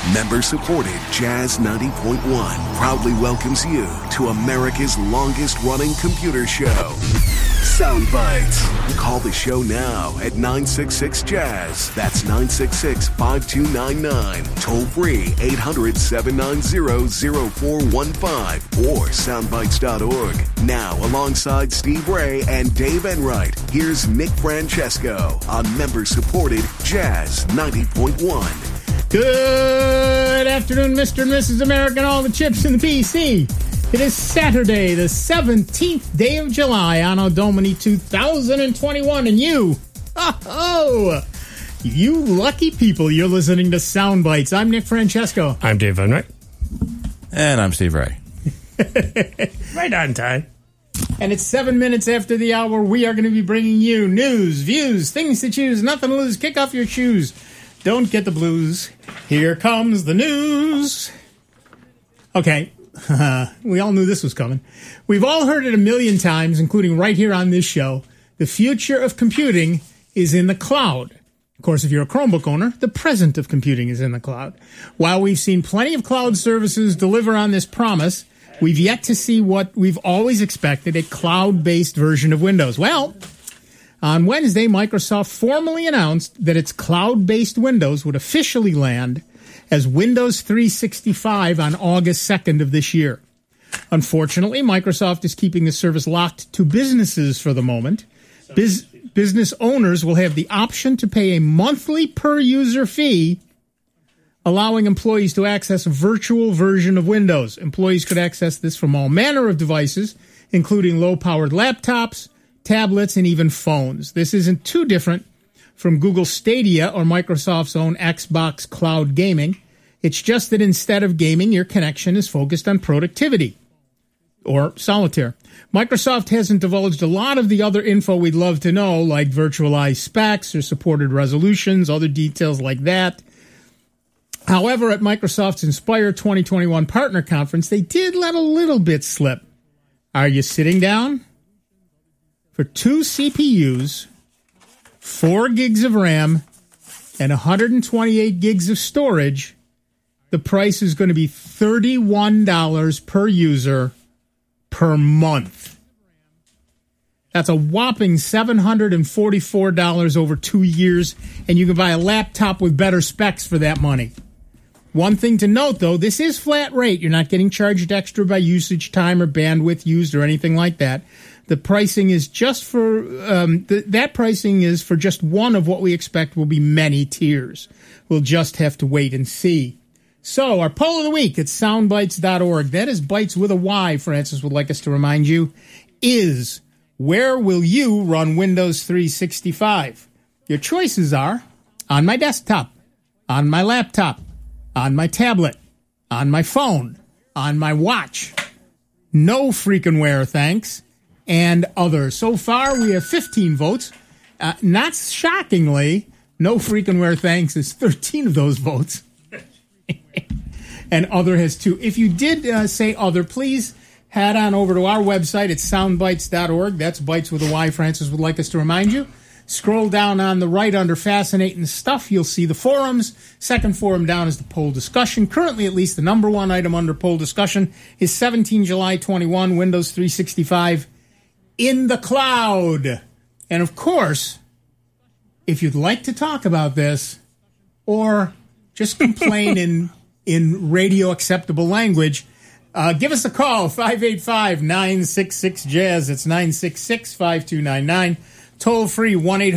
Member-supported Jazz 90.1 proudly welcomes you to America's longest-running computer show, Sound Bites. Call the show now at 966-JAZZ. That's 966-5299. Toll-free 800-790-0415 or soundbites.org. Now, alongside Steve Ray and Dave Enright, here's Nick Francesco on member-supported Jazz 90.1. Good afternoon, Mr. and Mrs. America and all the chips in the PC. It is Saturday, the 17th day of July, Anno Domini 2021, and you lucky people, you're listening to Sound Bites. I'm Nick Francesco. I'm Dave Enright. And I'm Steve Ray. Right on time. And it's 7 minutes after the hour. We are going to be bringing you news, views, things to choose, nothing to lose. Kick off your shoes. Don't get the blues. Here comes the news. Okay, we all knew this was coming. We've all heard it a million times, including right here on this show. The future of computing is in the cloud. Of course, if you're a Chromebook owner, the present of computing is in the cloud. While we've seen plenty of cloud services deliver on this promise, we've yet to see what we've always expected, a cloud-based version of Windows. Well, on Wednesday, Microsoft formally announced that its cloud-based Windows would officially land as Windows 365 on August 2nd of this year. Unfortunately, Microsoft is keeping the service locked to businesses for the moment. Business owners will have the option to pay a monthly per-user fee, allowing employees to access a virtual version of Windows. Employees could access this from all manner of devices, including low-powered laptops, tablets, and even phones. This isn't too different from Google Stadia or Microsoft's own Xbox Cloud Gaming. It's just that instead of gaming, your connection is focused on productivity or solitaire. Microsoft hasn't divulged a lot of the other info we'd love to know, like virtualized specs or supported resolutions, other details like that. However, at Microsoft's Inspire 2021 Partner Conference, they did let a little bit slip. Are you sitting down? For 2 CPUs, 4 gigs of RAM, and 128 gigs of storage, the price is going to be $31 per user per month. That's a whopping $744 over 2 years, and you can buy a laptop with better specs for that money. One thing to note, though, this is flat rate. You're not getting charged extra by usage time or bandwidth used or anything like that. The pricing is just for that pricing is for just one of what we expect will be many tiers. We'll just have to wait and see. So our poll of the week at soundbites.org, that is bites with a Y, Francis would like us to remind you, is where will you run Windows 365? Your choices are on my desktop, on my laptop, on my tablet, on my phone, on my watch. No freaking where, thanks. And others. So far, we have 15 votes. Not shockingly, no freaking where thanks is 13 of those votes. And other has 2. If you did say other, please head on over to our website at soundbites.org. That's bites with a Y, Francis would like us to remind you. Scroll down on the right under Fascinating Stuff. You'll see the forums. Second forum down is the poll discussion. Currently, at least, the number one item under poll discussion is 17 July 21, Windows 365 in the cloud. And of course, if you'd like to talk about this or just complain in radio acceptable language, give us a call, 585-966-JAZZ. It's 966-5299. Toll free,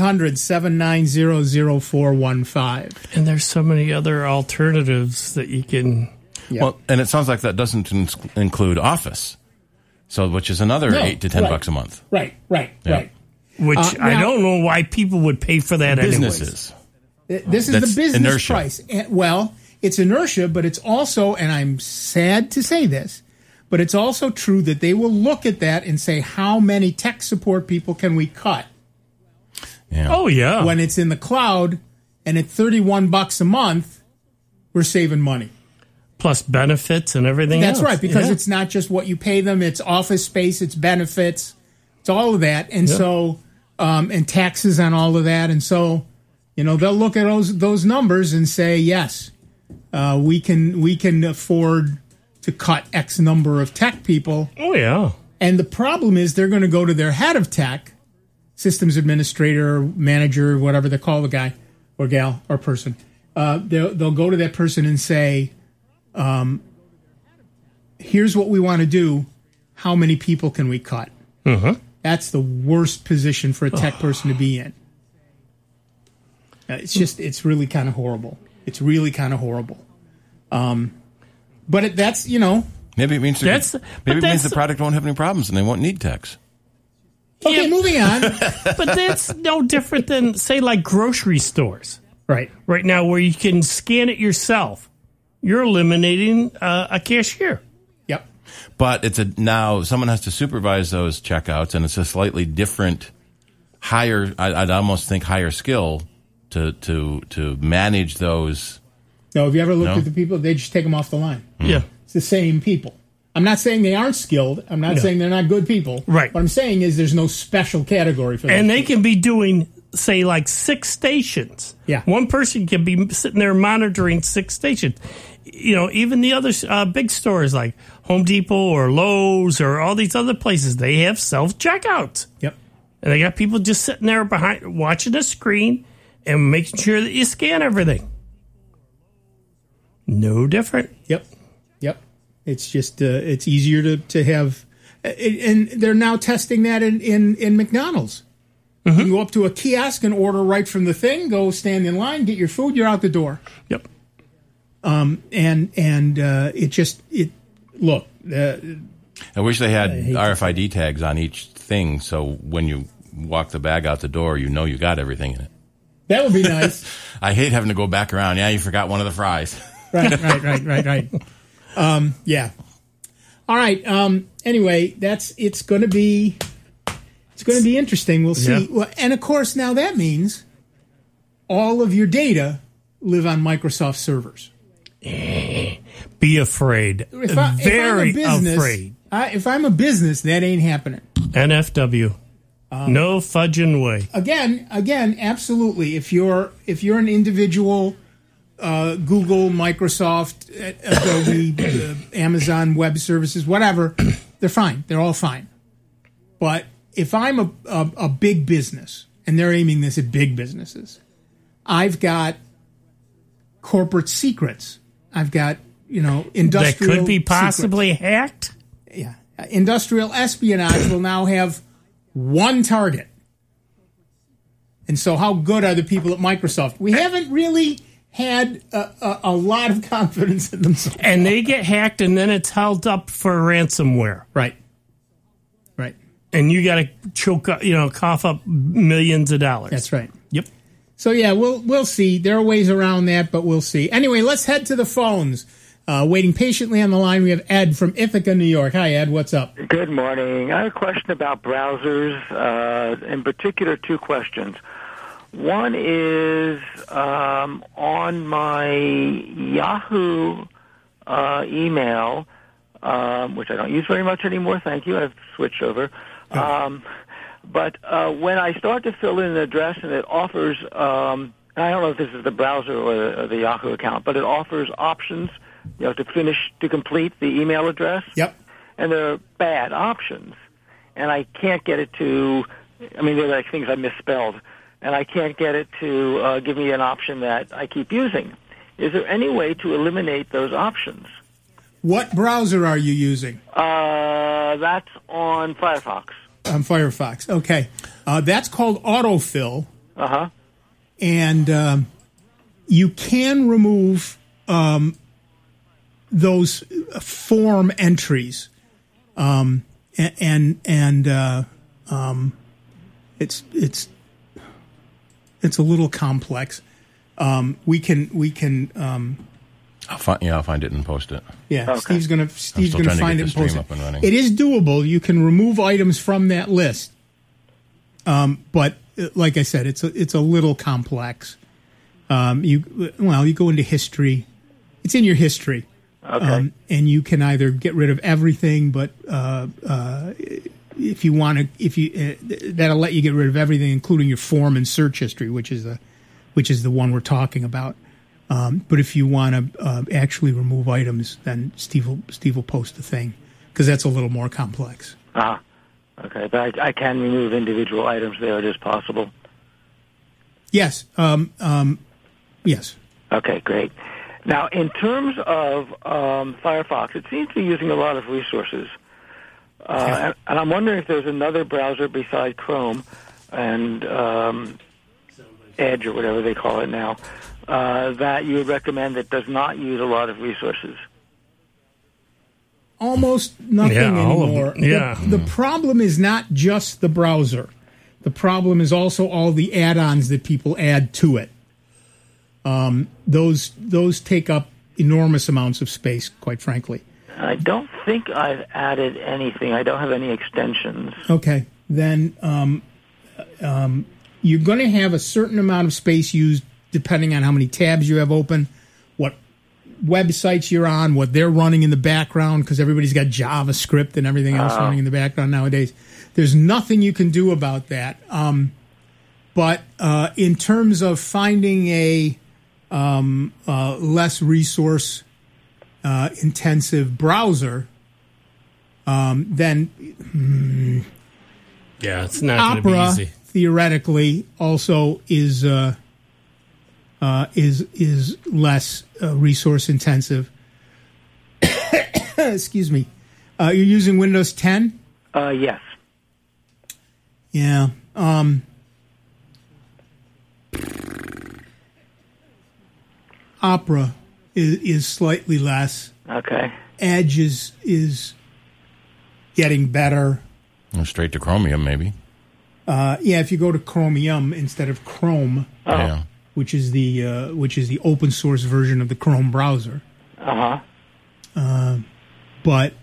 1-800-790-0415. And there's so many other alternatives that you can... Yep. Well, and it sounds like that doesn't include Office. So, which is another $8 to $10 a month. Right. Which I don't know why people would pay for that businesses. Anyways. This is the business inertia. price. Well, it's inertia, but it's also, and I'm sad to say this, but it's also true that they will look at that and say, how many tech support people can we cut? Yeah. Oh, yeah. When it's in the cloud and at $31 a month, we're saving money. Plus benefits and everything else. That's right, because it's not just what you pay them, it's office space, it's benefits, it's all of that. And so, and taxes on all of that. And so, you know, they'll look at those numbers and say, yes, we can afford to cut X number of tech people. Oh, yeah. And the problem is they're going to go to their head of tech, systems administrator, manager, whatever they call the guy or gal or person. They'll go to that person and say, here's what we want to do. How many people can we cut? Mm-hmm. That's the worst position for a tech person to be in. It's really kind of horrible. It's really kind of horrible. But that's, Maybe it means the product won't have any problems and they won't need techs. Okay, moving on. But that's no different than, say, like grocery stores. Right now, where you can scan it yourself. You're eliminating a cashier. Yep. But now someone has to supervise those checkouts, and it's a slightly different, higher. I'd almost think higher skill to manage those. No, have you ever looked at the people? They just take them off the line. Yeah. It's the same people. I'm not saying they aren't skilled. I'm not saying they're not good people. Right. What I'm saying is there's no special category for them. And they can be doing, say, like 6 stations. Yeah. One person can be sitting there monitoring 6 stations. Even the other big stores like Home Depot or Lowe's or all these other places, they have self-checkouts. Yep. And they got people just sitting there behind, watching the screen and making sure that you scan everything. No different. Yep. It's just it's easier to have, and they're now testing that in McDonald's. Mm-hmm. You can go up to a kiosk and order right from the thing. Go stand in line, get your food. You're out the door. Yep. Look. I wish they had RFID tags on each thing, so when you walk the bag out the door, you know you got everything in it. That would be nice. I hate having to go back around. Yeah, you forgot one of the fries. Right. Yeah. All right. Anyway, it's going to be interesting. We'll see. Yeah. Well, and of course, now that means all of your data live on Microsoft servers. Be afraid. Very afraid. If I'm a business, that ain't happening. NFW. No fudging way. Again, absolutely. If you're an individual, Google, Microsoft, Adobe, Amazon Web Services, whatever, they're fine. They're all fine. But if I'm a big business, and they're aiming this at big businesses, I've got corporate secrets. I've got, industrial that could be possibly secrets. hacked. Yeah. Industrial espionage will now have one target. And so how good are the people at Microsoft? We haven't really had a lot of confidence in themselves. And they get hacked, and then it's held up for ransomware. Right. And you got to cough up millions of dollars. That's right. Yep. So, yeah, we'll see. There are ways around that, but we'll see. Anyway, let's head to the phones. Waiting patiently on the line, we have Ed from Ithaca, New York. Hi, Ed. What's up? Good morning. I have a question about browsers, in particular 2 questions. One is on my Yahoo email, which I don't use very much anymore, thank you, I've switched over. But when I start to fill in an address and it offers, I don't know if this is the browser or the Yahoo account, but it offers options, to complete the email address. Yep. And they're bad options. And I can't get it they're like things I misspelled. And I can't get it to give me an option that I keep using. Is there any way to eliminate those options? What browser are you using? That's on Firefox. On Firefox, okay. That's called autofill. Uh-huh. And you can remove those form entries. It's a little complex. We can. I'll find it and post it. Yeah, okay. Steve's gonna find it and post up and running. it. It is doable. You can remove items from that list, but like I said, it's a little complex. You go into history. It's in your history, okay. And you can either get rid of everything, but if you want to, that'll let you get rid of everything, including your form and search history, which is the one we're talking about. But if you want to actually remove items, then Steve will post a thing, because that's a little more complex. Okay, but I can remove individual items there. It is possible. Yes. Yes. Okay, great. Now, in terms of Firefox, it seems to be using a lot of resources. And I'm wondering if there's another browser besides Chrome and Edge, or whatever they call it now, that you would recommend that does not use a lot of resources. Almost nothing anymore. Yeah. The problem is not just the browser. The problem is also all the add-ons that people add to it. Those take up enormous amounts of space, quite frankly. I don't think I've added anything. I don't have any extensions. Okay, then you're going to have a certain amount of space used depending on how many tabs you have open, what websites you're on, what they're running in the background, because everybody's got JavaScript and everything else running in the background nowadays. There's nothing you can do about that. But in terms of finding a less resource intensive browser, then it's not going to be Opera easy. theoretically also is less resource intensive. Excuse me. You're using Windows 10? Yes. Yeah. Opera is slightly less. Okay. Edge is getting better. Straight to Chromium, maybe. If you go to Chromium instead of Chrome, Yeah. which is the open source version of the Chrome browser. But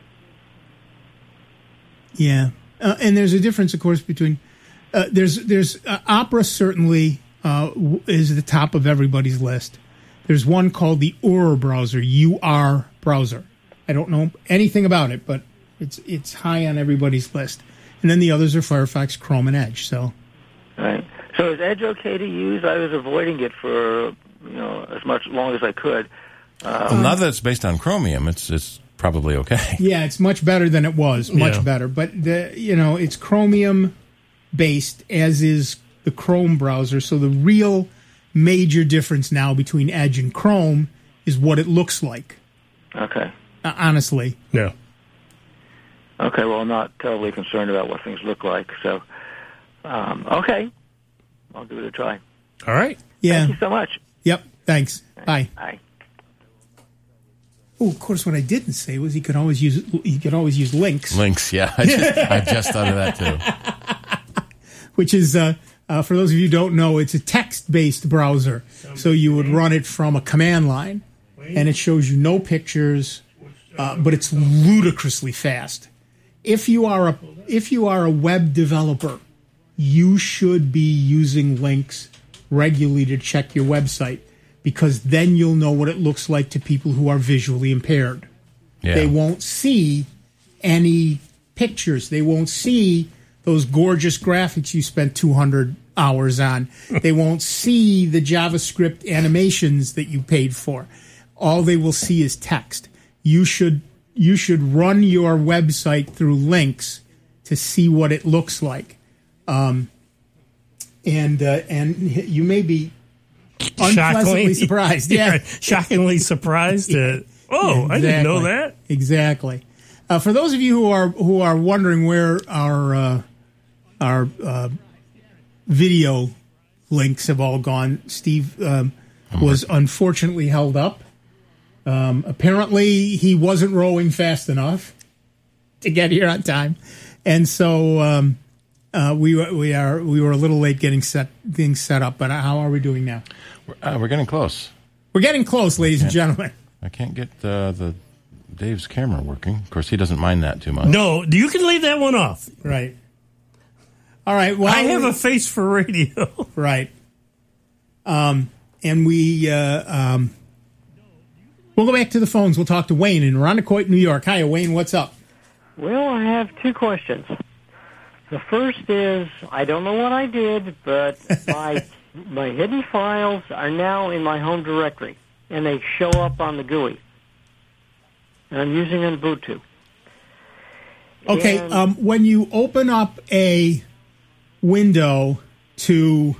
yeah, and there's a difference, of course, between there's Opera certainly is at the top of everybody's list. There's one called the UR browser, UR browser. I don't know anything about it, but it's high on everybody's list. And then the others are Firefox, Chrome, and Edge. So, right. So is Edge okay to use? I was avoiding it for as much long as I could. Now that it's based on Chromium, it's probably okay. yeah, it's much better than it was. Much better. But it's Chromium based, as is the Chrome browser. So the real major difference now between Edge and Chrome is what it looks like. Okay. Honestly. Yeah. Okay, well, I'm not terribly concerned about what things look like. So, okay. I'll give it a try. All right. Yeah. Thank you so much. Yep. Thanks. Bye. Bye. Oh, of course, what I didn't say was he could always use links. Links, yeah. I just thought of that too. Which is, for those of you who don't know, it's a text-based browser. So you would run it from a command line, and it shows you no pictures, but it's ludicrously fast. If you are a web developer, you should be using links regularly to check your website, because then you'll know what it looks like to people who are visually impaired. Yeah. They won't see any pictures. They won't see those gorgeous graphics you spent 200 hours on. They won't see the JavaScript animations that you paid for. All they will see is text. You should run your website through links to see what it looks like. And you may be unpleasantly surprised. Yeah. Shockingly surprised. I didn't know that. Exactly. For those of you who are wondering where our video links have all gone, Steve was unfortunately held up. Apparently, he wasn't rowing fast enough to get here on time, and so we were a little late getting set up. But how are we doing now? We're getting close. We're getting close, ladies and gentlemen. I can't get the Dave's camera working. Of course, he doesn't mind that too much. No, you can leave that one off. Right. All right. Well, I have a face for radio. Right. And we'll go back to the phones. We'll talk to Wayne in Rondequoit, New York. Hi, Wayne. What's up? Well, I have two questions. The first is, I don't know what I did, but my my hidden files are now in my home directory, and they show up on the GUI. And I'm using Ubuntu. Okay, when you open up a window to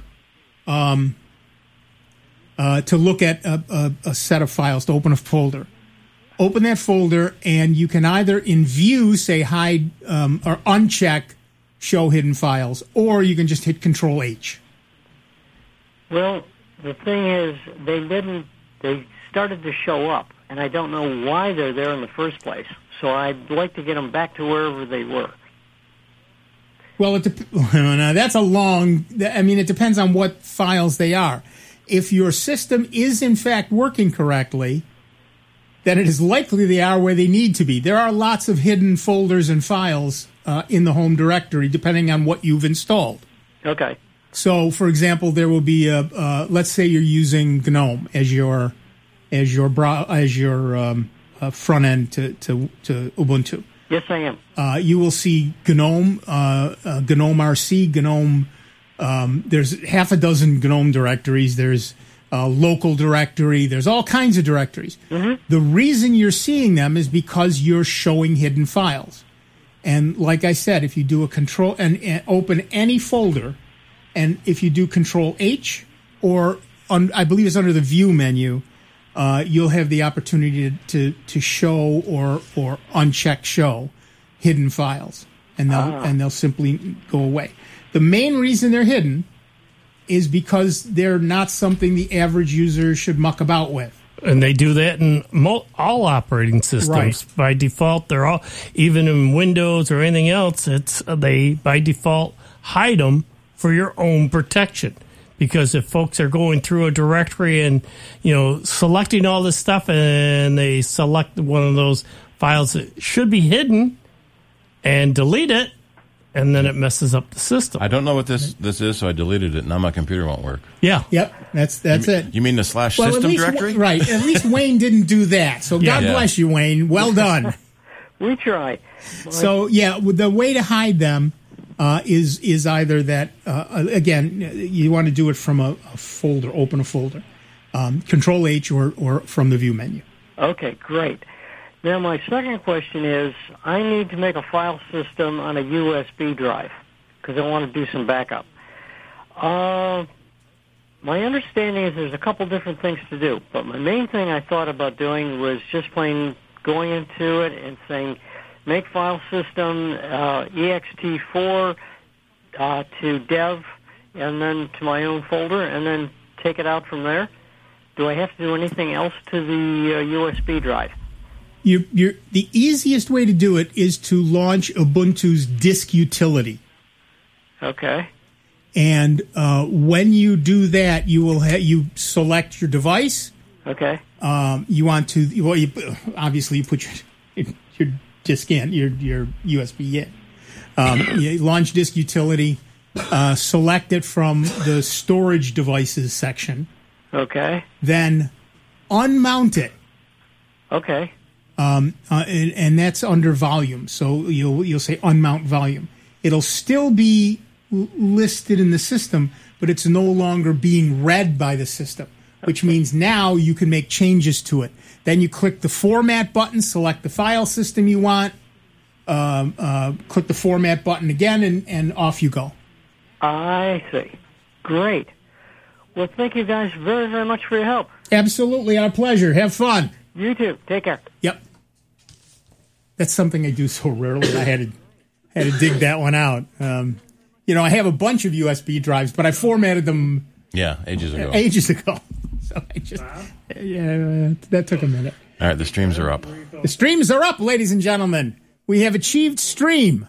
look at a set of files, to open a folder, open that folder, and you can either in View say hide or uncheck show hidden files, or you can just hit Control-H. Well, the thing is, they started to show up, and I don't know why they're there in the first place. So I'd like to get them back to wherever they were. Well, that's a long... I mean, it depends on what files they are. If your system is, in fact, working correctly, then it is likely they are where they need to be. There are lots of hidden folders and files in the home directory, depending on what you've installed. Okay. So, for example, there will be let's say you're using GNOME as your front end to Ubuntu. Yes, I am. You will see GNOME, GNOME RC, GNOME. There's half a dozen GNOME directories. There's a local directory. There's all kinds of directories. Mm-hmm. The reason you're seeing them is because you're showing hidden files. And like I said, if you do a control and open any folder, and if you do Control-H, or I believe it's under the View menu, you'll have the opportunity to show or uncheck show hidden files, and they'll simply go away. The main reason they're hidden is because they're not something the average user should muck about with. And they do that in all operating systems. Right. By default, they're all, even in Windows or anything else, they by default hide them for your own protection. Because if folks are going through a directory and, selecting all this stuff, and they select one of those files that should be hidden and delete it, and then it messes up the system. I don't know what this is, so I deleted it. Now my computer won't work. Yeah. Yep. That's it. You mean the /system directory? Right. At least Wayne didn't do that. So God bless you, Wayne. Well done. We try. So, the way to hide them is either that, again, you want to do it from a folder, open a folder, Control-H or from the View menu. Okay, great. Now, my second question is, I need to make a file system on a USB drive because I want to do some backup. My understanding is there's a couple different things to do, but my main thing I thought about doing was just plain going into it and saying, make file system ext4 to dev, and then to my own folder, and then take it out from there. Do I have to do anything else to the USB drive? The easiest way to do it is to launch Ubuntu's disk utility. Okay. And when you do that, you select your device. Okay. You want to obviously you put your disk in, your USB in. You launch disk utility. Select it from the storage devices section. Okay. Then unmount it. Okay. And that's under volume. So you'll say unmount volume. It'll still be listed in the system, but it's no longer being read by the system, which means now you can make changes to it. Then you click the format button, select the file system you want, click the format button again, and off you go. I see. Great. Well, thank you guys very, very much for your help. Absolutely, our pleasure. Have fun. You too. Take care. Yep. That's something I do so rarely. I had to dig that one out. I have a bunch of USB drives, but I formatted them. Ages ago. So I just, that took a minute. All right, the streams are up. The streams are up, ladies and gentlemen. We have achieved stream.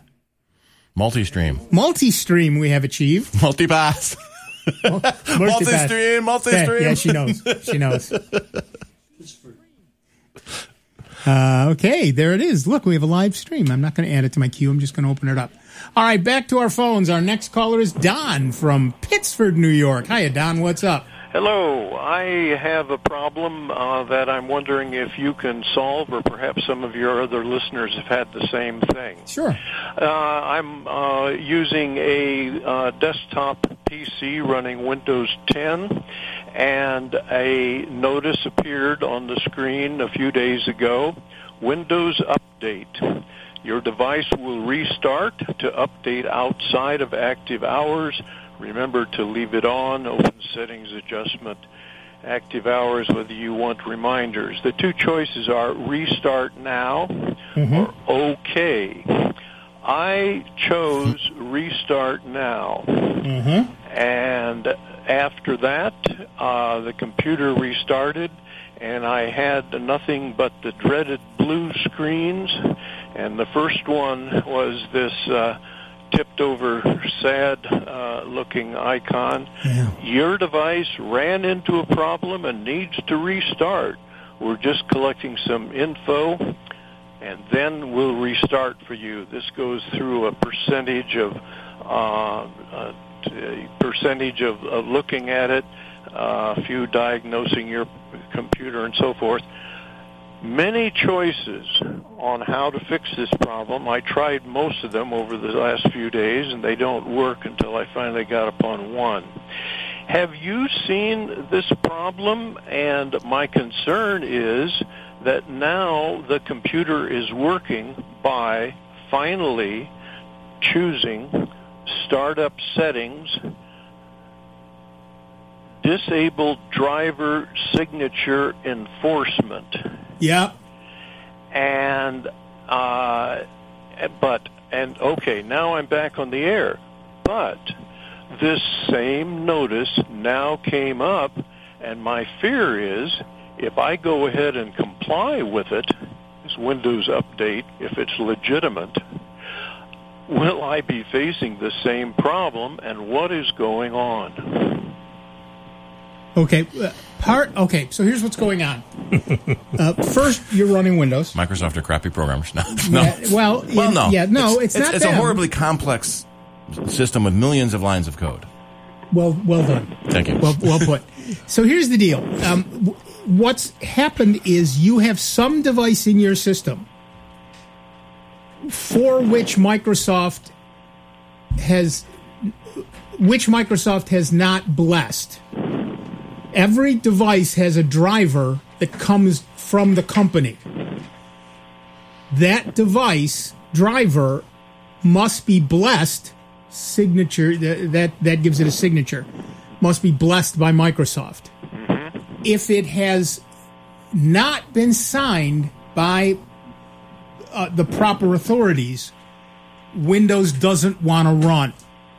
Multi-stream we have achieved. Multipass. Multi-stream. Yeah, she knows. Okay, there it is. Look, we have a live stream. I'm not going to add it to my queue. I'm just going to open it up. All right, back to our phones. Our next caller is Don from Pittsford, New York. Hiya, Don. What's up? Hello. I have a problem that I'm wondering if you can solve, or perhaps some of your other listeners have had the same thing. Sure. I'm using a desktop PC running Windows 10, and a notice appeared on the screen a few days ago, Windows Update. Your device will restart to update outside of active hours. Remember to leave it on, open settings adjustment, active hours, whether you want reminders. The two choices are restart now or OK. I chose restart now. And after that, the computer restarted, and I had nothing but the dreaded blue screens. And the first one was this tipped over, sad looking icon. Your device ran into a problem and needs to restart. We're just collecting some info, and then we'll restart for you. This goes through a percentage of looking at it, a few diagnosing your computer and so forth. Many choices on how to fix this problem. I tried most of them over the last few days, and they don't work until I finally got upon one. Have you seen this problem? And my concern is that now the computer is working by finally choosing startup settings, disabled driver signature enforcement. Yeah. And okay, now I'm back on the air. But this same notice now came up, and my fear is if I go ahead and comply with it, this Windows Update, if it's legitimate, will I be facing the same problem, and what is going on? Okay, so here's what's going on. First, you're running Windows. Microsoft are crappy programmers. No. It's not It's a horribly complex system with millions of lines of code. Well done. Thank you. Well put. So here's the deal. What's happened is you have some device in your system for which Microsoft has not blessed. Every device has a driver that comes from the company. That device driver must be blessed. Signature that gives it a signature. Must be blessed by Microsoft. If it has not been signed by the proper authorities, Windows doesn't want to run.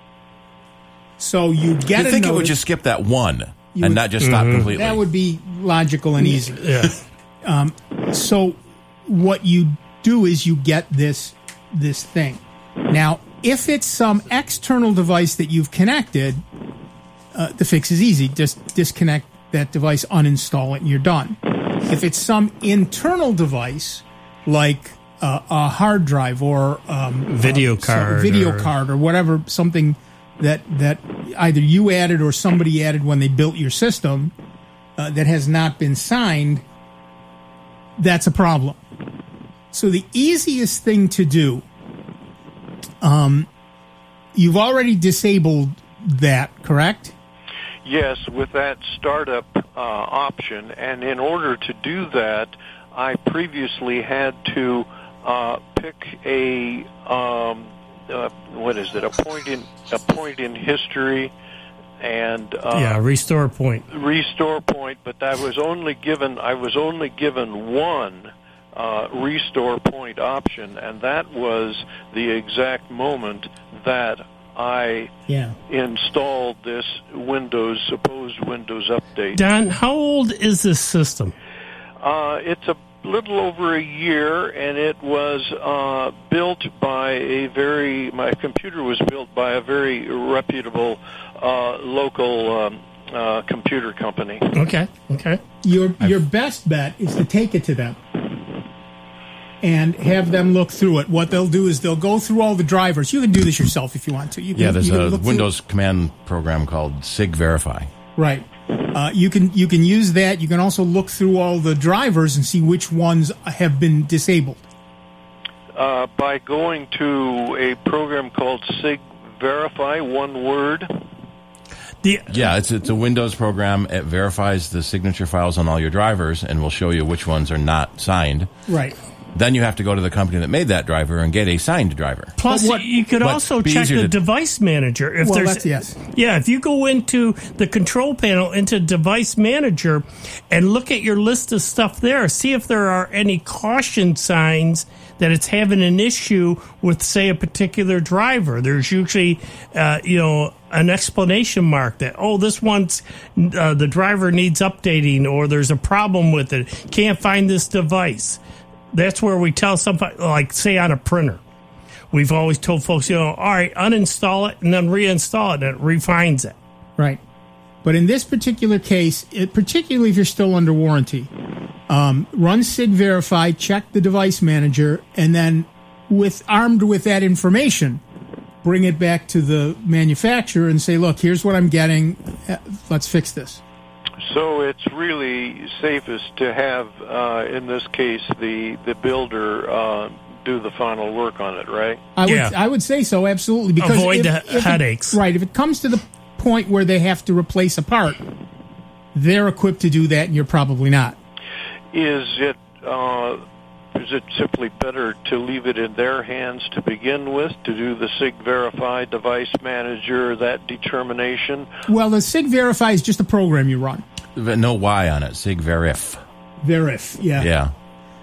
So you get. You think it would just skip that one and not just stop completely? That would be logical and easy. Yeah. So what you do is you get this thing. Now, if it's some external device that you've connected, the fix is easy. Just disconnect that device, uninstall it, and you're done. If it's some internal device, like a hard drive or video card or whatever, something that either you added or somebody added when they built your system that has not been signed, that's a problem. So the easiest thing to do, you've already disabled that, correct? Yes, with that startup option. And in order to do that, I previously had to pick a a point in history, and restore point. But I was only given one restore point option, and that was the exact moment that I installed this supposed Windows Update. Don, how old is this system? It's a little over a year, and it was built by my computer was built by a very reputable local computer company. Okay. Your best bet is to take it to them and have them look through it. What they'll do is they'll go through all the drivers. You can do this yourself if you want to. There's a Windows command program called SIG Verify. Right. You can use that. You can also look through all the drivers and see which ones have been disabled. By going to a program called SIG Verify, one word. Yeah, it's a Windows program. It verifies the signature files on all your drivers and will show you which ones are not signed. Right. Then you have to go to the company that made that driver and get a signed driver. Plus, you could also check the device manager. If if you go into the control panel, into device manager, and look at your list of stuff there, see if there are any caution signs that it's having an issue with, say, a particular driver. There's usually, an explanation mark that, this one's, the driver needs updating, or there's a problem with it. Can't find this device. That's where we tell somebody, like, say, on a printer. We've always told folks, all right, uninstall it and then reinstall it, and it refines it. Right. But in this particular case, particularly if you're still under warranty, run SIG Verify, check the device manager, and then armed with that information, bring it back to the manufacturer and say, look, here's what I'm getting. Let's fix this. So it's really safest to have, in this case, the builder do the final work on it, right? I would say so, absolutely. Because avoid the headaches. If it comes to the point where they have to replace a part, they're equipped to do that, and you're probably not. Is it simply better to leave it in their hands to begin with, to do the SIG Verify device manager, that determination? Well, the SIG Verify is just a program you run. No Y on it. SIG Verif. Verif, yeah. Yeah.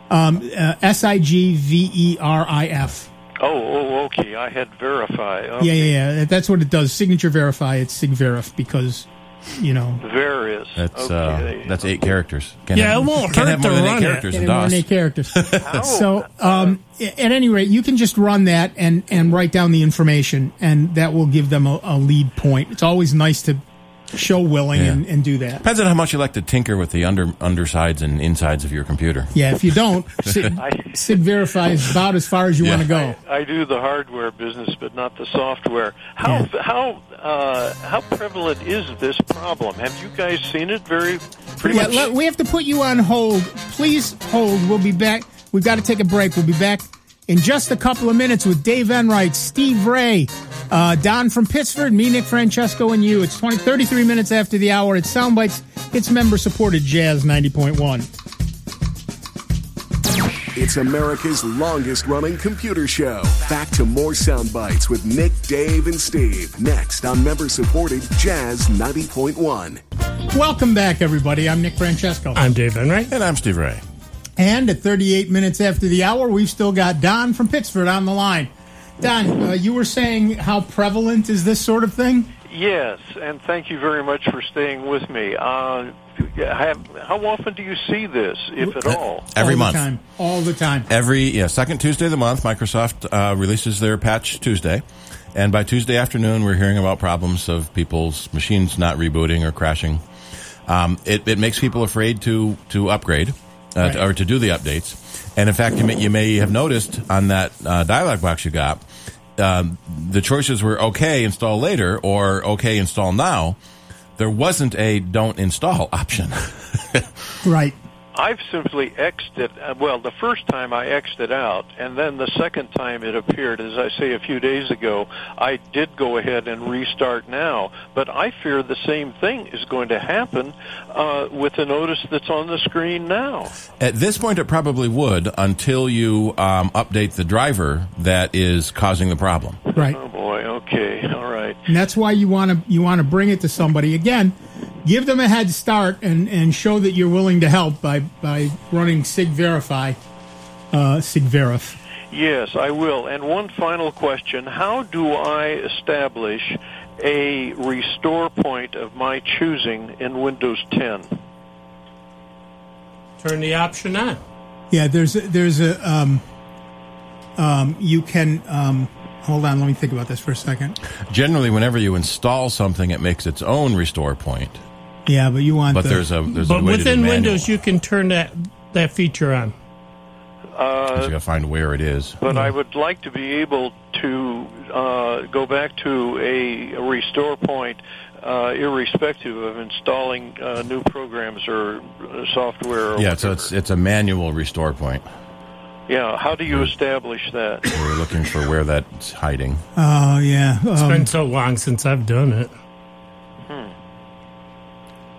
SIGVERIF. Oh, okay. I had Verify. Okay. Yeah. That's what it does. Signature Verify, it's SIG Verif because, Veris. That's 8 characters. It won't hurt to run it. Can't have more than 8 characters in DOS. So, at any rate, you can just run that and write down the information, and that will give them a lead point. It's always nice to show willing and do that. Depends on how much you like to tinker with the undersides and insides of your computer. Yeah, if you don't, SIG Verify is about as far as you want to go. I do the hardware business, but not the software. How prevalent is this problem? Have you guys seen it pretty much? We have to put you on hold. Please hold. We'll be back. We've got to take a break. We'll be back in just a couple of minutes with Dave Enright, Steve Ray, Don from Pittsford, me, Nick Francesco, and you. It's 33 minutes after the hour. It's Soundbites. It's member-supported Jazz 90.1. It's America's longest-running computer show. Back to more Soundbites with Nick, Dave, and Steve. Next on member-supported Jazz 90.1. Welcome back, everybody. I'm Nick Francesco. I'm Dave Enright. And I'm Steve Ray. And at 38 minutes after the hour, we've still got Don from Pittsford on the line. Don, you were saying how prevalent is this sort of thing? Yes, and thank you very much for staying with me. How often do you see this, if at all? Every month. All the time. Every second Tuesday of the month, Microsoft releases their Patch Tuesday. And by Tuesday afternoon, we're hearing about problems of people's machines not rebooting or crashing. It makes people afraid to upgrade. Or to do the updates. And in fact, you may have noticed on that dialog box you got, the choices were okay, install later, or okay, install now. There wasn't a don't install option. Right. I've simply X'd it. Well, the first time I X'd it out, and then the second time it appeared, as I say, a few days ago, I did go ahead and restart now. But I fear the same thing is going to happen with the notice that's on the screen now. At this point, it probably would until you update the driver that is causing the problem. Right. Oh boy. Okay. All right. And that's why you want to bring it to somebody again. Give them a head start and show that you're willing to help by running SIG Verify, SIG Verif. Yes, I will. And one final question. How do I establish a restore point of my choosing in Windows 10? Turn the option on. Yeah, there's a you can hold on, let me think about this for a second. Generally, whenever you install something, it makes its own restore point. Yeah, but you want. But there's a way within to Windows, you can turn that feature on. You got to find where it is. But I would like to be able to go back to a restore point, irrespective of installing new programs or software. Or so it's a manual restore point. Yeah, how do you establish that? We're looking for where that's hiding. Oh, yeah. It's been so long since I've done it.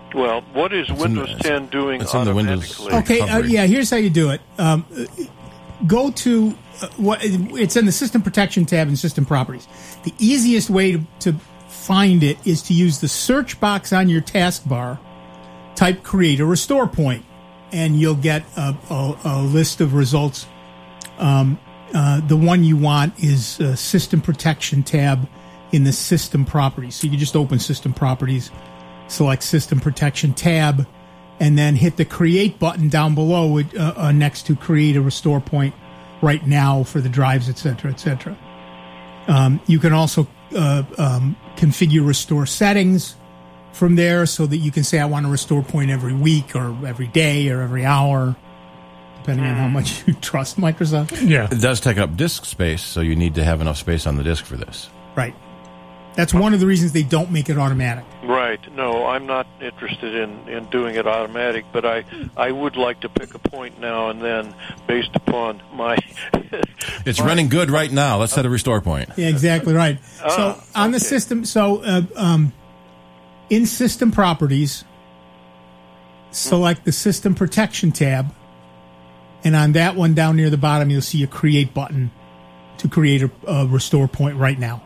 Well, what is Windows 10 doing it's in the automatically? Windows. Okay, yeah, here's how you do it. Go to it's in the System Protection tab in System Properties. The easiest way to find it is to use the search box on your taskbar, type create a restore point, and you'll get a list of results. The one you want is System Protection tab in the System Properties. So you can just open System Properties, select System Protection tab, and then hit the Create button down below next to Create a Restore Point right now for the drives, etc., etc. You can also configure restore settings from there so that you can say, I want a restore point every week or every day or every hour, depending on how much you trust Microsoft. Yeah. It does take up disk space, so you need to have enough space on the disk for this. Right. That's one of the reasons they don't make it automatic. Right. No, I'm not interested in doing it automatic, but I would like to pick a point now and then based upon my... It's running good right now. Let's set a restore point. Yeah, exactly right. So on the system, in System Properties, select the System Protection tab, and on that one down near the bottom, you'll see a Create button to create a restore point right now.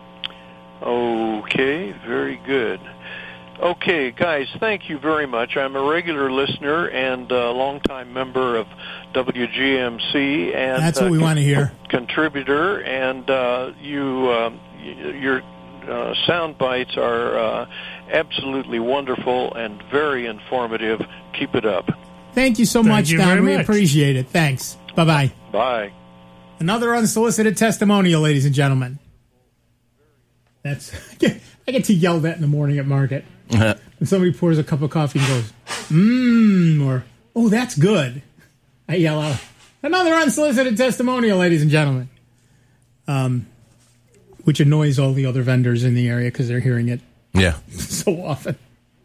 Okay, very good. Okay, guys, thank you very much. I'm a regular listener and a longtime member of WGMC, and that's what we want to hear. Contributor, and your sound bites are absolutely wonderful and very informative. Keep it up. Thank you so much, Don. We appreciate it. Thanks. Bye-bye. Bye. Another unsolicited testimonial, ladies and gentlemen. I get to yelled at in the morning at market. When somebody pours a cup of coffee and goes, or, oh, that's good. I yell out, another unsolicited testimonial, ladies and gentlemen. Which annoys all the other vendors in the area because they're hearing it so often.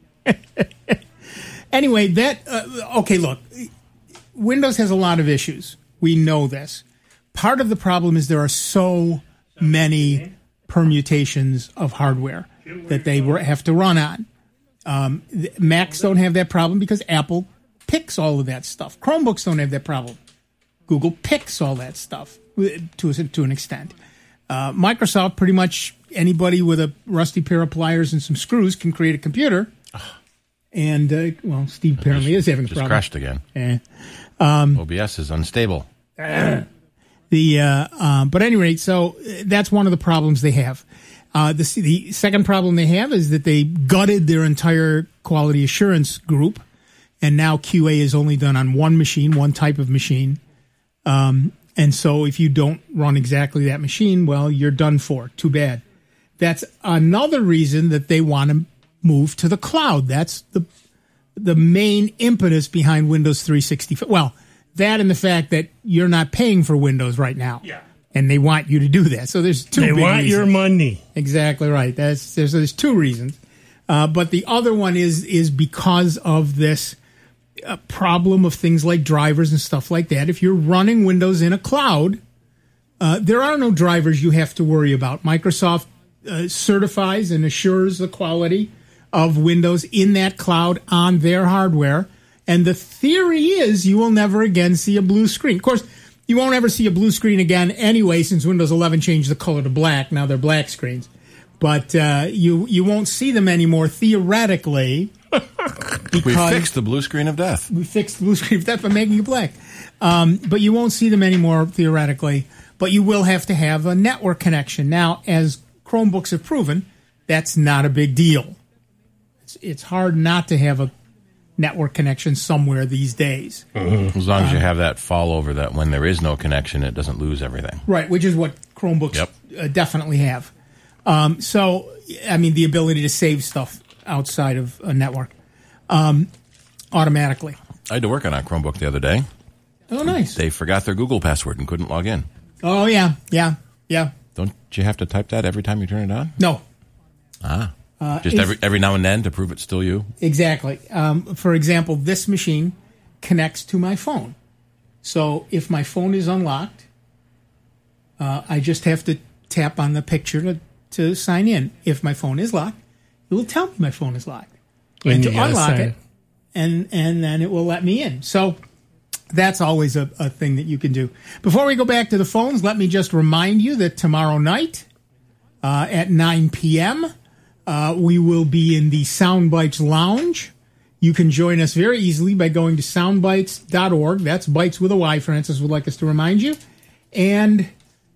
Anyway, okay, look, Windows has a lot of issues. We know this. Part of the problem is there are so many permutations of hardware that they have to run on. Macs don't have that problem because Apple picks all of that stuff. Chromebooks don't have that problem. Google picks all that stuff to an extent. Microsoft, pretty much anybody with a rusty pair of pliers and some screws can create a computer. And, Steve apparently is having a problem. Just crashed again. OBS is unstable. But at any rate, so that's one of the problems they have. The second problem they have is that they gutted their entire quality assurance group, and now QA is only done on one machine, one type of machine. And so if you don't run exactly that machine, well, you're done for. Too bad. That's another reason that they want to move to the cloud. That's the main impetus behind Windows 365. Well, that and the fact that you're not paying for Windows right now. Yeah. And they want you to do that. So there's two big reasons. They want your money. Exactly right. There's two reasons. But the other one is because of this problem of things like drivers and stuff like that. If you're running Windows in a cloud, there are no drivers you have to worry about. Microsoft certifies and assures the quality of Windows in that cloud on their hardware. And the theory is you will never again see a blue screen. Of course, you won't ever see a blue screen again anyway, since Windows 11 changed the color to black. Now they're black screens. But you won't see them anymore, theoretically. We fixed the blue screen of death. We fixed the blue screen of death by making it black. But you won't see them anymore, theoretically. But you will have to have a network connection. Now, as Chromebooks have proven, that's not a big deal. It's hard not to have a network connection somewhere these days. Mm-hmm. As long as you have that fall over that when there is no connection, it doesn't lose everything. Right, which is what Chromebooks definitely have. So, I mean, the ability to save stuff outside of a network automatically. I had to work on a Chromebook the other day. Oh, nice. They forgot their Google password and couldn't log in. Oh, yeah. Don't you have to type that every time you turn it on? No. Just every now and then to prove it's still you? Exactly. For example, this machine connects to my phone. So if my phone is unlocked, I just have to tap on the picture to sign in. If my phone is locked, it will tell me my phone is locked. and to unlock it, and then it will let me in. So that's always a thing that you can do. Before we go back to the phones, let me just remind you that tomorrow night at 9 p.m., we will be in the Soundbites Lounge. You can join us very easily by going to soundbites.org. That's Bites with a Y, Francis would like us to remind you. And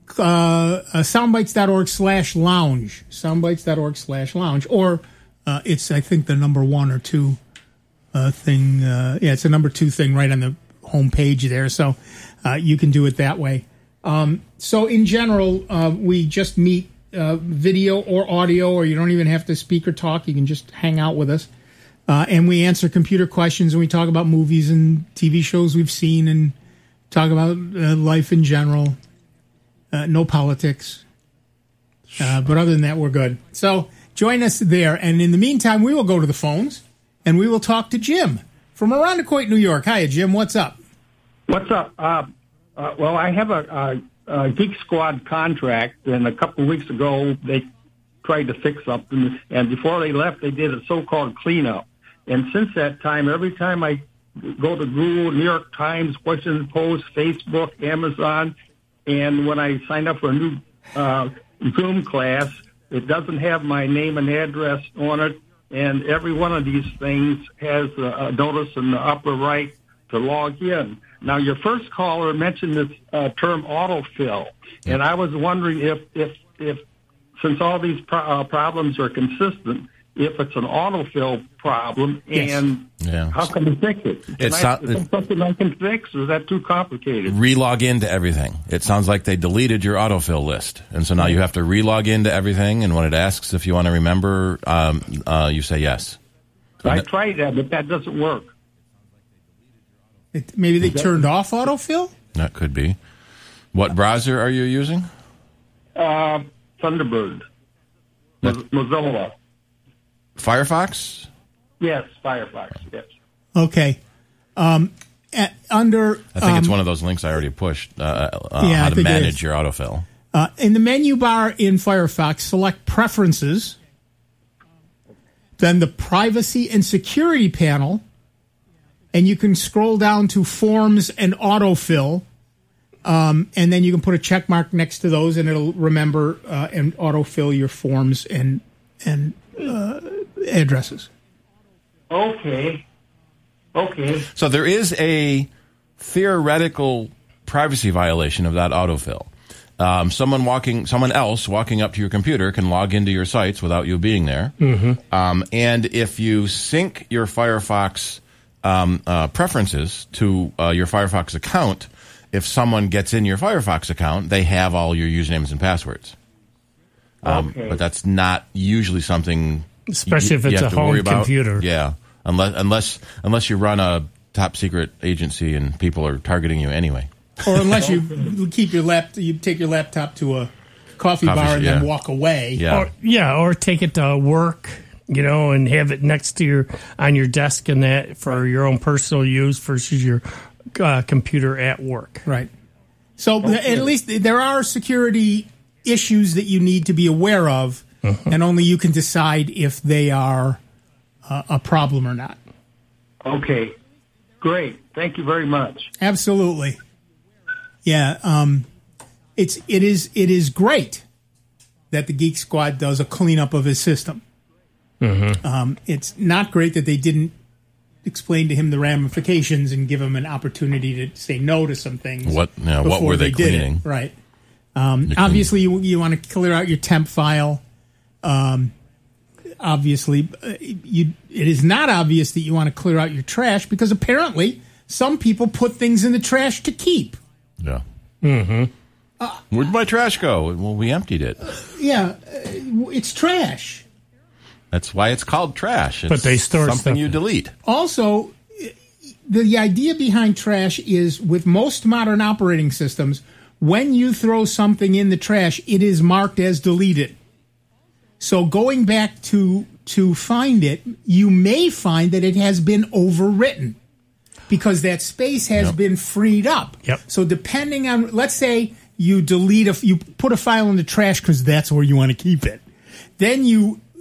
soundbites.org/lounge. Soundbites.org/lounge. Or it's, I think, the number 1 or 2 thing. It's a number 2 thing right on the home page there. So you can do it that way. So in general, we just meet video or audio, or you don't even have to speak or talk. You can just hang out with us. And we answer computer questions, and we talk about movies and TV shows we've seen, and talk about life in general. No politics. But other than that, we're good. So join us there. And in the meantime, we will go to the phones, and we will talk to Jim from Irondequoit, New York. Hiya, Jim. What's up? What's up? Well, I have a Geek Squad contract, and a couple of weeks ago, they tried to fix something, and before they left, they did a so-called cleanup. And since that time, every time I go to Google, New York Times, Washington Post, Facebook, Amazon, and when I sign up for a new Zoom class, it doesn't have my name and address on it, and every one of these things has a notice in the upper right to log in. Now, your first caller mentioned this term autofill, and I was wondering if since all these problems are consistent, if it's an autofill problem, and how can we fix it? Is it something I can fix, or is that too complicated? Relog into everything. It sounds like they deleted your autofill list, and so now you have to relog into everything, and when it asks if you want to remember, you say yes. I tried that, but that doesn't work. Maybe they turned off autofill? That could be. What browser are you using? Thunderbird. Mozilla. Firefox? Yes, Firefox, yes. Okay. I think it's one of those links I already pushed, how to manage your autofill. In the menu bar in Firefox, select Preferences, then the Privacy and Security panel, and you can scroll down to Forms and Autofill, and then you can put a check mark next to those, and it'll remember and autofill your forms and addresses. Okay. So there is a theoretical privacy violation of that autofill. Someone else walking up to your computer can log into your sites without you being there. Mm-hmm. And if you sync your Firefox preferences to your Firefox account, if someone gets in your Firefox account, they have all your usernames and passwords. But that's not usually something, especially if it's a home computer. Yeah, unless you run a top secret agency and people are targeting you anyway. Or unless you keep you take your laptop to a coffee bar and then walk away. Yeah, or take it to work, and have it next to on your desk and that for your own personal use versus your computer at work. Right. So at least there are security issues that you need to be aware of, and only you can decide if they are a problem or not. Okay. Great. Thank you very much. Absolutely. Yeah. It is great that the Geek Squad does a cleanup of his system. Mm-hmm. It's not great that they didn't explain to him the ramifications and give him an opportunity to say no to some things. What were they cleaning? Right. Obviously, you want to clear out your temp file. Obviously, it is not obvious that you want to clear out your trash, because apparently some people put things in the trash to keep. Yeah. Mm-hmm. Where'd my trash go? Well, we emptied it. Yeah, it's trash. That's why it's called trash. But they store something you delete. Also, the idea behind trash is, with most modern operating systems, when you throw something in the trash, it is marked as deleted. So going back to find it, you may find that it has been overwritten because that space has been freed up. Yep. So depending on, let's say you you put a file in the trash because that's where you want to keep it. Then you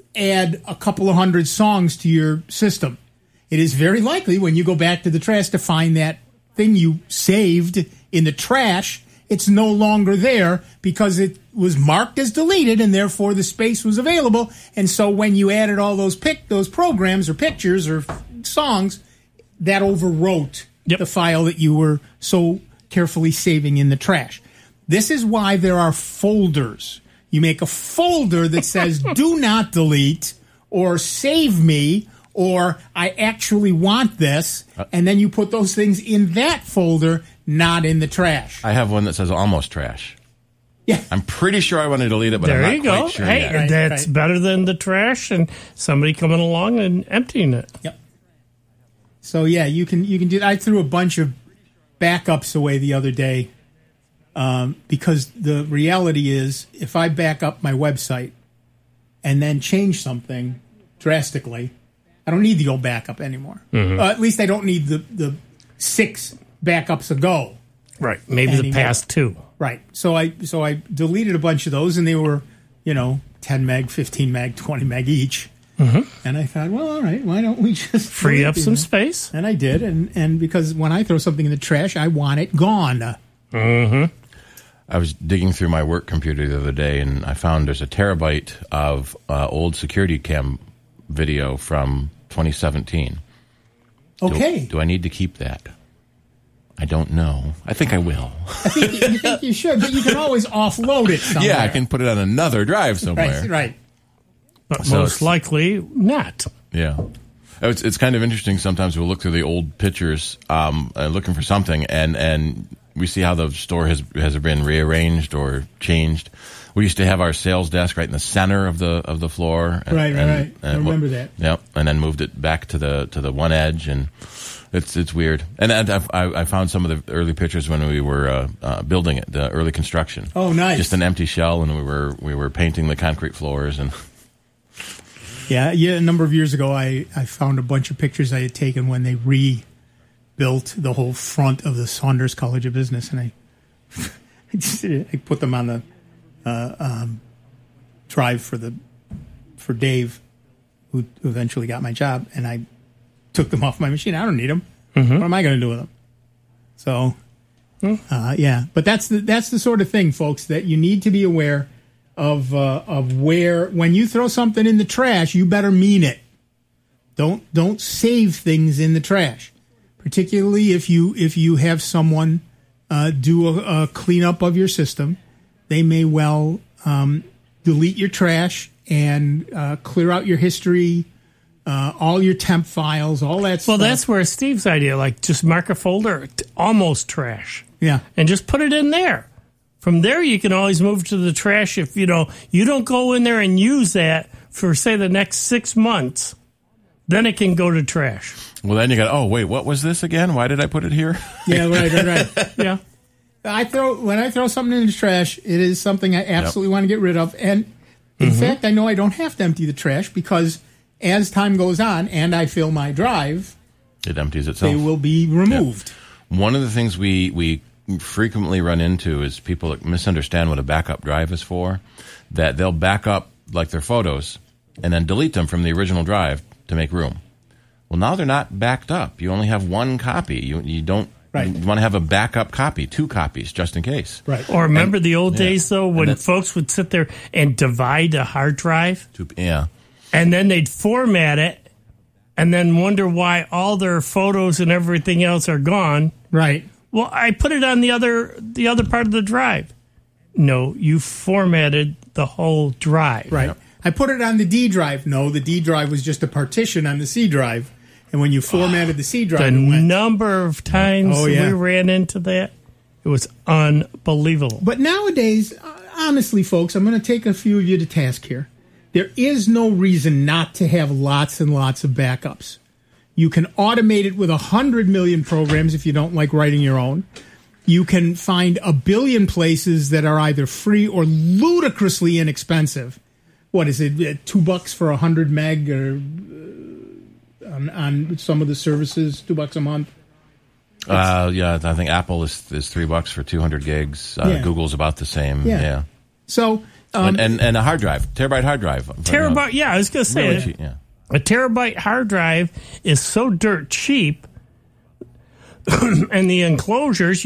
add a couple of hundred songs to your system. It is very likely when you go back to the trash to find that thing you saved in the trash, it's no longer there because it was marked as deleted and therefore the space was available. And so when you added all those programs or pictures or songs, that overwrote the file that you were so carefully saving in the trash. This is why there are folders. You make a folder that says do not delete or save me or I actually want this, and then you put those things in that folder, not in the trash. I have one that says almost trash. Yeah. I'm pretty sure I want to delete it, but there I'm not quite sure Hey, yet. that's better than the trash and somebody coming along and emptying it. Yep. So yeah, you can do. I threw a bunch of backups away the other day because the reality is, if I back up my website and then change something drastically, I don't need the old backup anymore. At least I don't need the 6 backups ago. Right. Maybe the past 2. Right. So I deleted a bunch of those, and they were 10 meg, 15 meg, 20 meg each. And I thought, well, all right, why don't we just free up some space? And I did, and because when I throw something in the trash, I want it gone. I was digging through my work computer the other day, and I found there's a terabyte of old security cam video from 2017. Okay. Do I need to keep that? I don't know. I think I will. You think you should, but you can always offload it somewhere. Yeah, I can put it on another drive somewhere. Right. But most likely not. Yeah. It's kind of interesting. Sometimes we'll look through the old pictures looking for something, and we see how the store has been rearranged or changed. We used to have our sales desk right in the center of the floor. Right. I remember that. Yep, and then moved it back to the one edge, and it's weird. And I found some of the early pictures when we were building it, the early construction. Oh, nice! Just an empty shell, and we were painting the concrete floors and. Yeah. A number of years ago, I found a bunch of pictures I had taken when they rebuilt the whole front of the Saunders College of Business, and I put them on the drive for Dave, who eventually got my job, and I took them off my machine. I don't need them. What am I going to do with them? So, yeah. But that's the sort of thing, folks, that you need to be aware of where when you throw something in the trash, you better mean it. Don't save things in the trash, particularly if you have someone do a cleanup of your system. They may well delete your trash and clear out your history, all your temp files, all that stuff. Well, that's where Steve's idea, like just mark a folder, almost trash. Yeah. And just put it in there. From there, you can always move to the trash if, you don't go in there and use that for, say, the next 6 months. Then it can go to trash. Well, then you got, oh, wait, what was this again? Why did I put it here? Yeah, right. Yeah. When I throw something in the trash, it is something I absolutely want to get rid of. And in fact, I know I don't have to empty the trash because as time goes on and I fill my drive, it empties itself. They will be removed. Yeah. One of the things we frequently run into is people that misunderstand what a backup drive is for, that they'll back up like their photos and then delete them from the original drive to make room. Well, now they're not backed up. You only have one copy. You don't you want to have a backup copy, 2 copies, just in case. Right. Or remember the old days, though, when folks would sit there and divide a hard drive? Yeah. And then they'd format it and then wonder why all their photos and everything else are gone. Right. Well, I put it on the other part of the drive. No, you formatted the whole drive. Right. Yep. I put it on the D drive. No, the D drive was just a partition on the C drive. And when you formatted the C drive, the number of times we ran into that, it was unbelievable. But nowadays, honestly, folks, I'm going to take a few of you to task here. There is no reason not to have lots and lots of backups. You can automate it with 100 million programs if you don't like writing your own. You can find a billion places that are either free or ludicrously inexpensive. What is it, $2 for 100 meg or on some of the services, $2 a month? Yeah, I think Apple is $3 for 200 gigs. Google's about the same. Yeah. So and a hard drive, terabyte hard drive. Terabyte, yeah, I was going to say, really cheap, yeah. A terabyte hard drive is so dirt cheap, and the enclosures,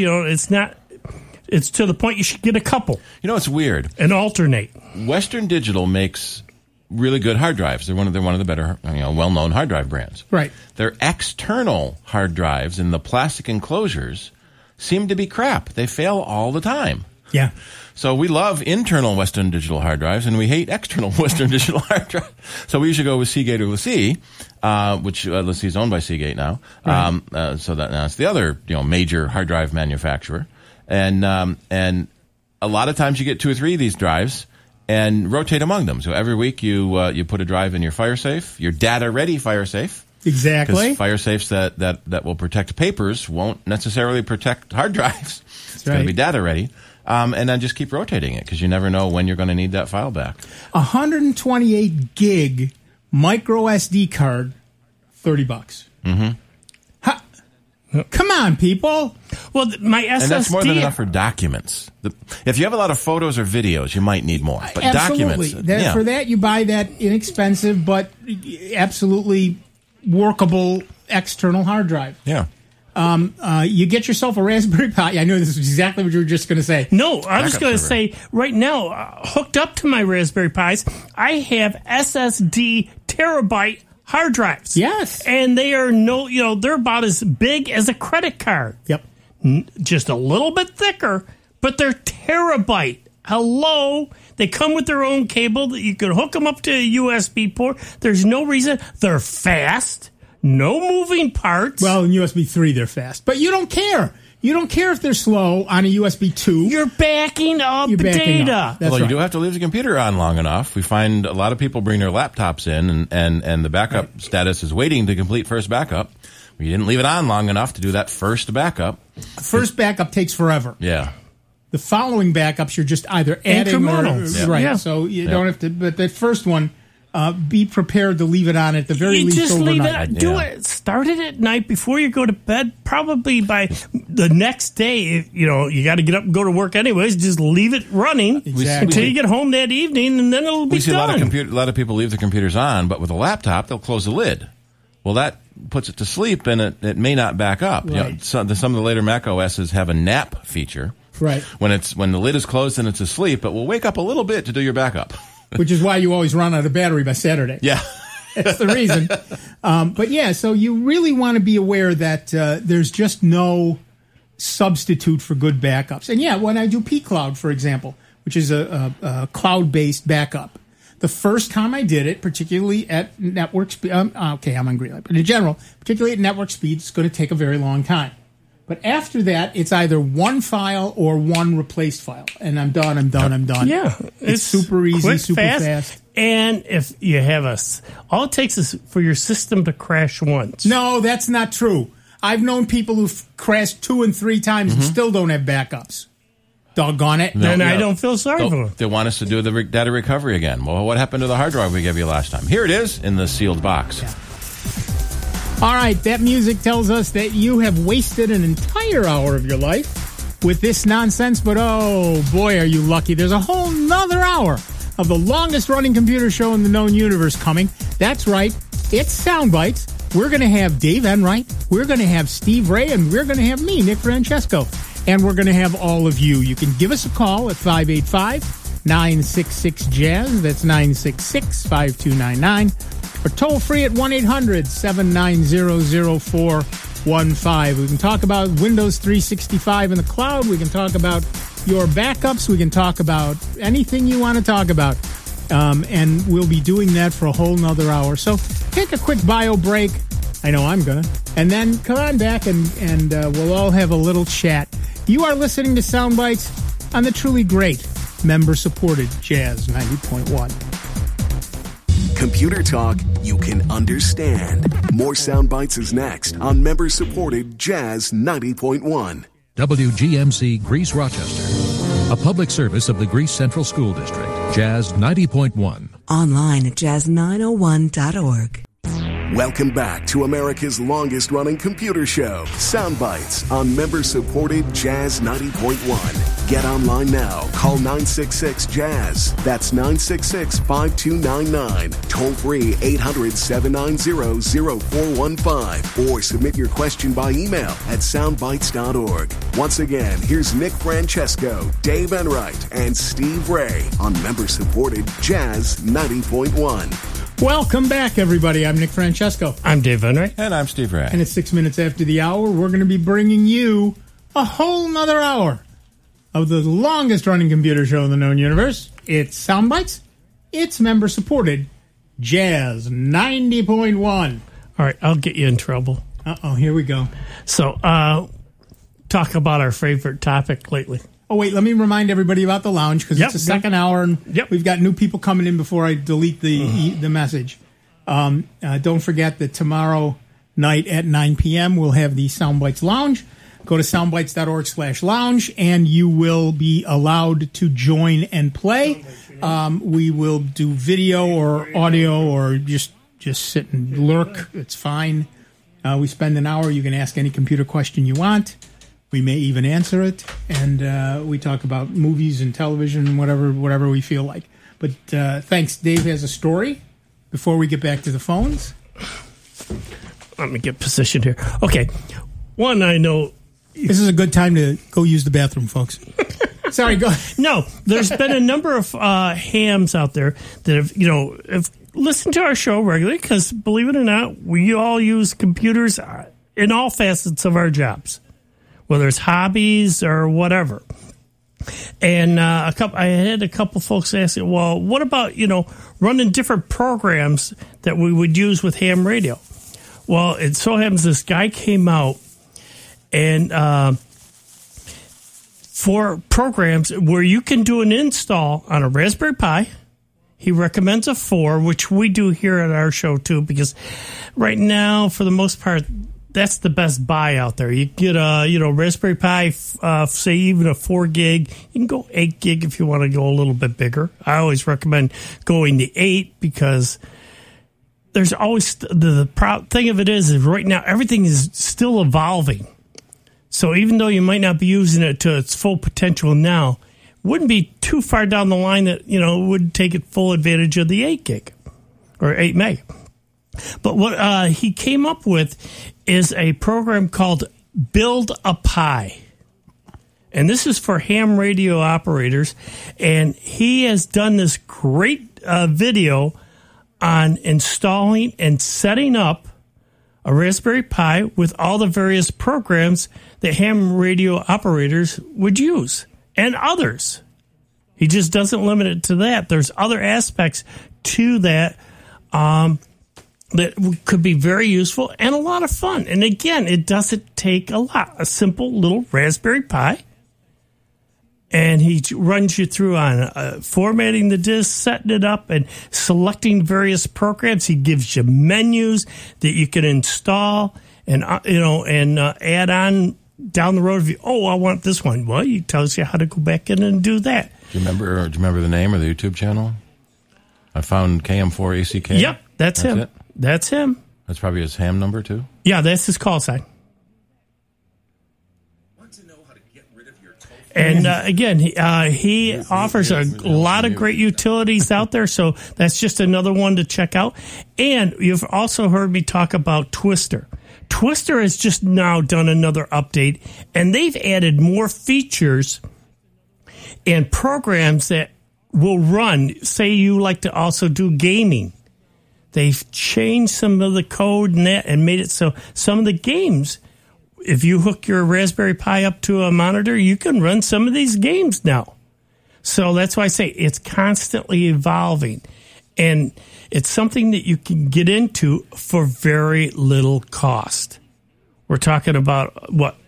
it's to the point you should get a couple. It's weird. And alternate. Western Digital makes really good hard drives. They're one of the better, well-known hard drive brands. Right. Their external hard drives in the plastic enclosures seem to be crap. They fail all the time. Yeah. So we love internal Western Digital hard drives, and we hate external Western Digital hard drives. So we usually go with Seagate or LaCie, which LaCie is owned by Seagate now. Right. So that now it's the other major hard drive manufacturer, and a lot of times you get 2 or 3 of these drives and rotate among them. So every week you put a drive in your FireSafe, your data-ready FireSafe. Exactly. Because FireSafes that will protect papers won't necessarily protect hard drives. It's right. going to be data-ready. And then just keep rotating it because you never know when you're going to need that file back. 128 gig micro SD card, $30. Mm-hmm. Come on, people. Well, my SSD... And that's more than enough for documents. If you have a lot of photos or videos, you might need more. But absolutely. Documents... For that, you buy that inexpensive but absolutely workable external hard drive. Yeah. You get yourself a Raspberry Pi. I know this is exactly what you were just going to say. No, I was going to say right now, hooked up to my Raspberry Pis, I have SSD terabyte hard drives. Yes. And they are they're about as big as a credit card. Yep. Just a little bit thicker, but they're terabyte. Hello. They come with their own cable that you can hook them up to a USB port. There's no reason. They're fast. No moving parts. Well, in USB 3, they're fast. But you don't care. You don't care if they're slow on a USB 2. You're backing up data. Although you do have to leave the computer on long enough. We find a lot of people bring their laptops in, and the backup status is waiting to complete first backup. You didn't leave it on long enough to do that first backup. First backup takes forever. Yeah. The following backups, you're just either adding or... Yeah. Right. Yeah. So you don't have to... But that first one... be prepared to leave it on at the very least just overnight. leave it on. Do it. Start it at night before you go to bed. Probably by the next day, you got to get up and go to work anyways. Just leave it running until you get home that evening, and then it'll be done. We see done. a lot of people leave the computers on, but with a laptop, they'll close the lid. Well, that puts it to sleep, and it may not back up. Right. Some of the later Mac OSs have a nap feature. Right. When the lid is closed and it's asleep, but will wake up a little bit to do your backup. Which is why you always run out of battery by Saturday. Yeah. That's the reason. But yeah, so you really want to be aware that there's just no substitute for good backups. And yeah, when I do pCloud, for example, which is a cloud-based backup, the first time I did it, particularly at network speed, I'm on Greenlight, but in general, particularly at network speed, it's going to take a very long time. But after that, it's either one file or one replaced file. And I'm done. Yeah. It's super easy, quick, super fast. And if you have all it takes is for your system to crash once. No, that's not true. I've known people who've crashed 2 and 3 times and still don't have backups. Doggone it. Then I don't feel sorry for them. They want us to do the data recovery again. Well, what happened to the hard drive we gave you last time? Here it is in the sealed box. Yeah. All right, that music tells us that you have wasted an entire hour of your life with this nonsense, but oh boy, are you lucky. There's a whole nother hour of the longest running computer show in the known universe coming. That's right, it's Soundbites. We're going to have Dave Enright, we're going to have Steve Ray, and we're going to have me, Nick Francesco. And we're going to have all of you. You can give us a call at 585-966-JAZZ. That's 966-5299. Or toll free at 1-800-790-0415. We can talk about Windows 365 in the cloud. We can talk about your backups. We can talk about anything you want to talk about. And we'll be doing that for a whole nother hour. So take a quick bio break. I know I'm going to. And then come on back and we'll all have a little chat. You are listening to Soundbites on the truly great member-supported Jazz 90.1. Computer talk you can understand. More Soundbites is next on member-supported Jazz 90.1. WGMC Greece Rochester, a public service of the Greece Central School District. Jazz 90.1. Online at jazz901.org. Welcome back to America's longest-running computer show, Soundbites, on member-supported Jazz 90.1. Get online now. Call 966-JAZZ. That's 966-5299. Toll-free 800-790-0415. Or submit your question by email at soundbites.org. Once again, here's Nick Francesco, Dave Enright, and Steve Ray on member-supported Jazz 90.1. Welcome back, everybody. I'm Nick Francesco. I'm Dave Enright. And I'm Steve Ray. And it's 6 minutes after the hour. We're going to be bringing you a whole nother hour of the longest-running computer show in the known universe. It's Soundbites. It's member-supported Jazz 90.1. All right, I'll get you in trouble. Uh-oh, here we go. So, talk about our favorite topic lately. Oh, wait, let me remind everybody about the lounge, because it's the second hour, and we've got new people coming in before I delete the message. Don't forget that tomorrow night at 9 p.m. we'll have the Soundbites Lounge. Go to soundbites.org/lounge, and you will be allowed to join and play. We will do video or audio or just sit and lurk. It's fine. We spend an hour. You can ask any computer question you want. We may even answer it, and we talk about movies and television and whatever we feel like. But thanks. Dave has a story before we get back to the phones. Let me get positioned here. Okay. One, I know... This is a good time to go use the bathroom, folks. Sorry, go ahead. No, there's been a number of hams out there that have listened to our show regularly because, believe it or not, we all use computers in all facets of our jobs, whether it's hobbies or whatever. And I had a couple folks asking, well, what about, running different programs that we would use with ham radio? Well, it so happens this guy came out and for programs where you can do an install on a Raspberry Pi. He recommends a 4, which we do here at our show too, because right now, for the most part, that's the best buy out there. You get a Raspberry Pi, say even a 4 gig. You can go 8 gig if you want to go a little bit bigger. I always recommend going to 8 because there's always the thing of it is right now everything is still evolving. So even though you might not be using it to its full potential now, it wouldn't be too far down the line that would take it full advantage of the 8 gig or 8 meg. But what he came up with is a program called Build a Pi. And this is for ham radio operators. And he has done this great video on installing and setting up a Raspberry Pi with all the various programs that ham radio operators would use and others. He just doesn't limit it to that. There's other aspects to that that could be very useful and a lot of fun. And again, it doesn't take a lot. A simple little Raspberry Pi. And he runs you through on formatting the disk, setting it up, and selecting various programs. He gives you menus that you can install and add on down the road. If I want this one. Well, he tells you how to go back in and do that. Do you remember the name of the YouTube channel? I found KM4ACK. Yep, that's him. It? That's him. That's probably his ham number, too? Yeah, that's his call sign. And again, he offers a lot of great utilities out there, so that's just another one to check out. And you've also heard me talk about Twister. Twister has just now done another update, and they've added more features and programs that will run. Say you like to also do gaming. They've changed some of the code and made it so some of the games, if you hook your Raspberry Pi up to a monitor, you can run some of these games now. So that's why I say it's constantly evolving. And it's something that you can get into for very little cost. We're talking about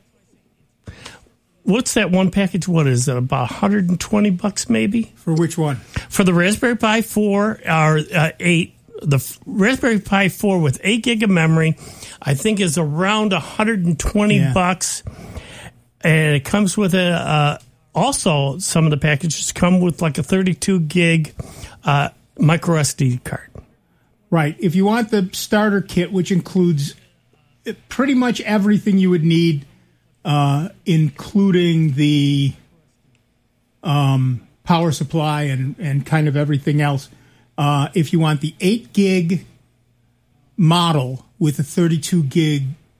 what's that one package? What is it? About $120 maybe? For which one? For the Raspberry Pi 4 or 8. The Raspberry Pi 4 with 8 gig of memory, I think, is around $120, and it comes with also some of the packages come with like a 32 gig micro SD card. Right. If you want the starter kit, which includes pretty much everything you would need, including the power supply and kind of everything else, if you want the 8 gig model with a 32 gig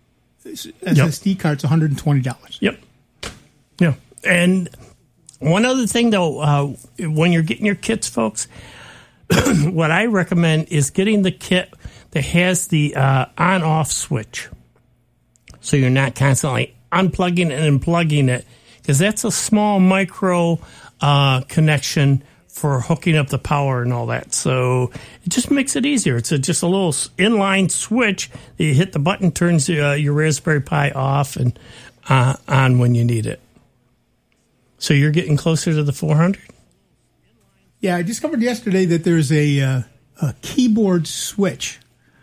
SSD card, it's $120. Yep. Yeah. And one other thing, though, when you're getting your kits, folks, what I recommend is getting the kit that has the on-off switch. So you're not constantly unplugging and unplugging it, because that's a small micro connection for hooking up the power and all that. So it just makes it easier. It's just a little inline switch. You hit the button, turns your Raspberry Pi off and on when you need it. So you're getting closer to the 400? Yeah, I discovered yesterday that there's a keyboard switch.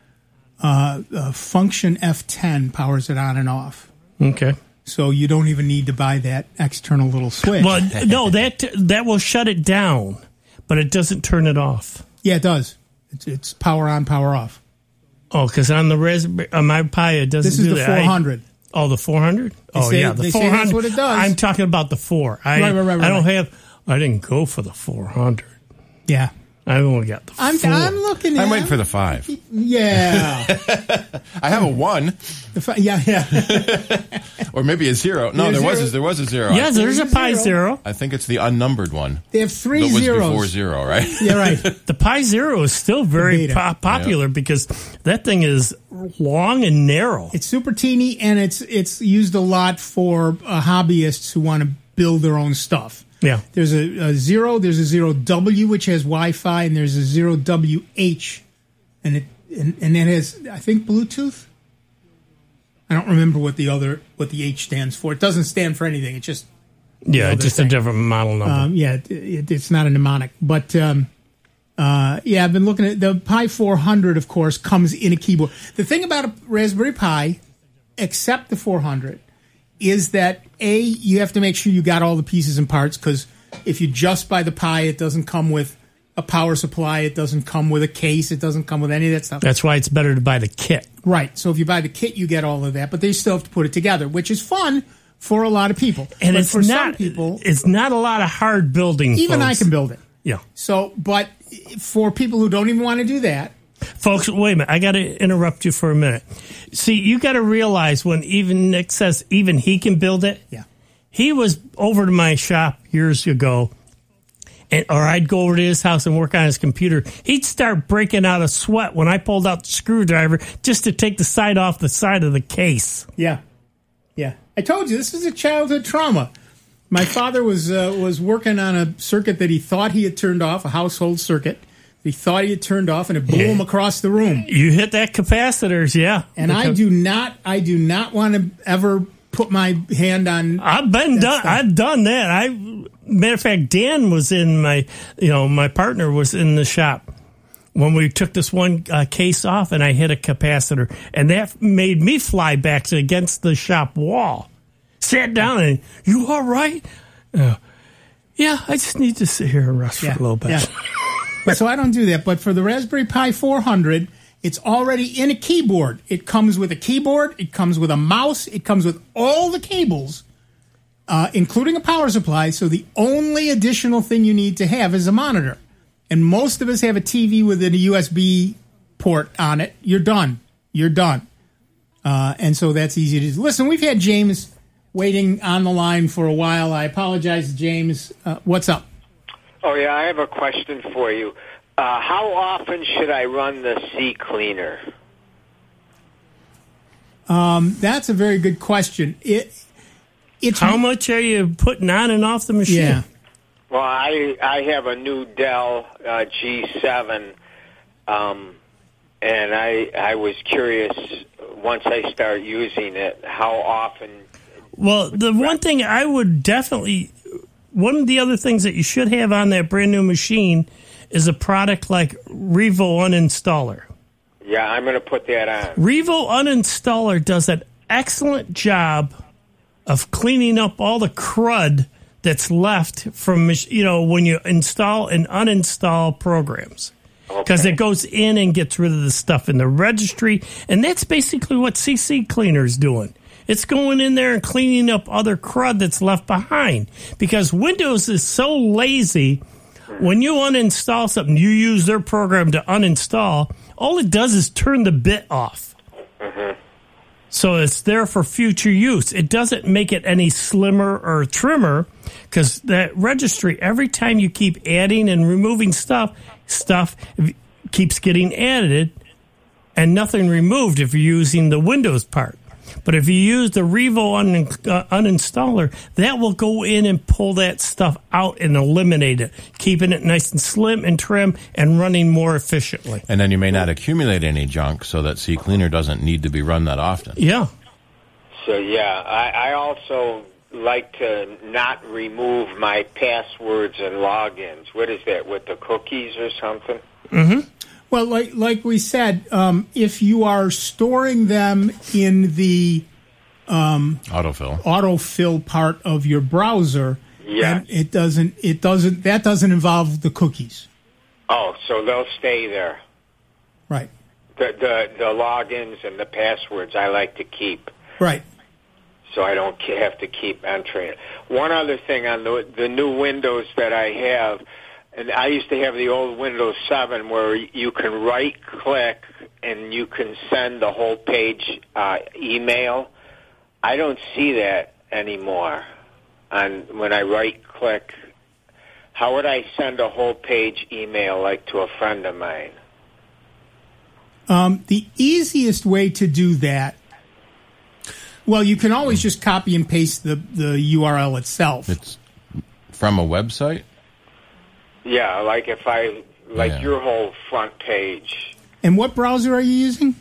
Function F10 powers it on and off. Okay. So you don't even need to buy that external little switch. Well, no, that will shut it down, but it doesn't turn it off. Yeah, it does. It's power on, power off. Oh, because on the Raspberry, on my Pi, it doesn't do that. This is the 400. The 400? Oh, say, yeah, the 400. Say that's what it does. I'm talking about the 4. I didn't go for the 400. Yeah. I only got the 4. I'm looking at I'm waiting for the 5. Yeah. I have a 1. Yeah. Or maybe a 0. No, there was a 0. Yeah, there's a Pi 0. I think it's the unnumbered one. They have 3 that was zeros. Before 0, right? Yeah, right. The Pi 0 is still very popular because that thing is long and narrow. It's super teeny, and it's used a lot for hobbyists who want to build their own stuff. Yeah. There's a 0, there's a 0W, which has Wi-Fi, and there's a 0WH, and it has, I think, Bluetooth. I don't remember what the H stands for. It doesn't stand for anything. It's just just a different model number. It's not a mnemonic, but I've been looking at the Pi 400. Of course, comes in a keyboard. The thing about a Raspberry Pi, except the 400, is that you have to make sure you got all the pieces and parts, because if you just buy the Pi, it doesn't come with a power supply, it doesn't come with a case, it doesn't come with any of that stuff. That's why it's better to buy the kit. Right. So if you buy the kit, you get all of that, but they still have to put it together, which is fun for a lot of people. And but some people, it's not a lot of hard building. Even folks. I can build it. Yeah. So, but for people who don't even want to do that, folks, wait a minute. I got to interrupt you for a minute. See, you got to realize when even Nick says even he can build it. Yeah. He was over to my shop years ago, or I'd go over to his house and work on his computer. He'd start breaking out a sweat when I pulled out the screwdriver just to take the side off the side of the case. Yeah. Yeah. I told you, this is a childhood trauma. My father was working on a circuit that he thought he had turned off, a household circuit. He thought he had turned off, and it blew him across the room. You hit that capacitors, yeah. And I do not want to ever put my hand on. I've done that. Matter of fact, Dan was in my partner was in the shop when we took this one case off, and I hit a capacitor, and that made me fly back against the shop wall. Sat down and, you all right? Yeah, I just need to sit here and rest for a little bit. Yeah. So I don't do that. But for the Raspberry Pi 400, it's already in a keyboard. It comes with a keyboard. It comes with a mouse. It comes with all the cables, including a power supply. So the only additional thing you need to have is a monitor. And most of us have a TV with a USB port on it. You're done. And so that's easy to do. Listen, we've had James waiting on the line for a while. I apologize, James. What's up? Oh, yeah, I have a question for you. How often should I run the CCleaner? That's a very good question. It's how much are you putting on and off the machine? Yeah. Well, I have a new Dell G7, and I was curious, once I start using it, how often... Well, the one thing I would definitely... One of the other things that you should have on that brand new machine is a product like Revo Uninstaller. Yeah, I'm going to put that on. Revo Uninstaller does an excellent job of cleaning up all the crud that's left from, when you install and uninstall programs. because it goes in and gets rid of the stuff in the registry, and that's basically what CC Cleaner's doing. It's going in there and cleaning up other crud that's left behind, because Windows is so lazy. When you uninstall something, you use their program to uninstall, all it does is turn the bit off. So it's there for future use. It doesn't make it any slimmer or trimmer, because that registry, every time you keep adding and removing stuff keeps getting added and nothing removed if you're using the Windows part. But if you use the Revo uninstaller, that will go in and pull that stuff out and eliminate it, keeping it nice and slim and trim and running more efficiently. And then you may not accumulate any junk, so that CCleaner doesn't need to be run that often. Yeah. So, I also like to not remove my passwords and logins. What is that, with the cookies or something? Mm-hmm. Well, like we said, if you are storing them in the autofill part of your browser, then that doesn't involve the cookies. Oh, so they'll stay there. Right. The logins and the passwords I like to keep. Right. So I don't have to keep entering it. One other thing on the new Windows that I have. And I used to have the old Windows 7 where you can right-click and you can send the whole page email. I don't see that anymore. And when I right-click, how would I send a whole page email like to a friend of mine? The easiest way to do that, well, you can always just copy and paste the URL itself. It's from a website? Yeah, like if your whole front page. And what browser are you using?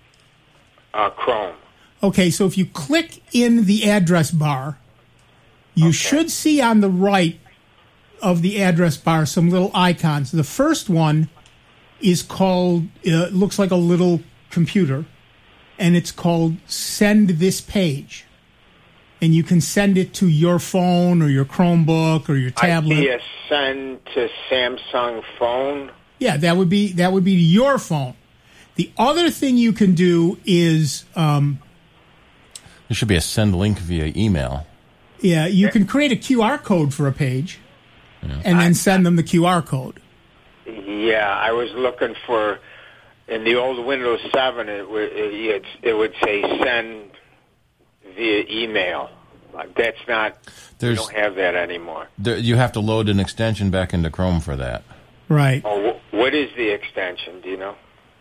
Chrome. Okay, so if you click in the address bar, you should see on the right of the address bar some little icons. The first one is called, looks like a little computer, and it's called Send This Page. And you can send it to your phone or your Chromebook or your tablet. Idea send to Samsung phone? Yeah, that would be to your phone. The other thing you can do is there should be a send link via email. Yeah, you can create a QR code for a page and then send them the QR code. Yeah, I was looking for, in the old Windows 7, it would say send via email. That's not, you don't have that anymore. You have to load an extension back into Chrome for that. Right. Oh, what is the extension? Do you know?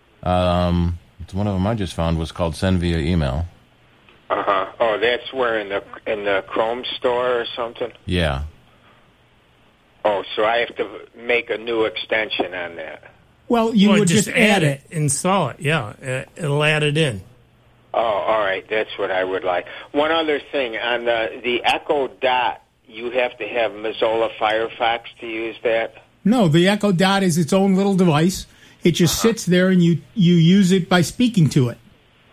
It's one of them I just found was called Send Via Email. Oh, that's where in the Chrome store or something? Yeah. Oh, so I have to make a new extension on that. Well, you would just add it. Install it, yeah. It'll add it in. Oh, all right. That's what I would like. One other thing. On the Echo Dot, you have to have Mozilla Firefox to use that? No, the Echo Dot is its own little device. It just sits there and you use it by speaking to it.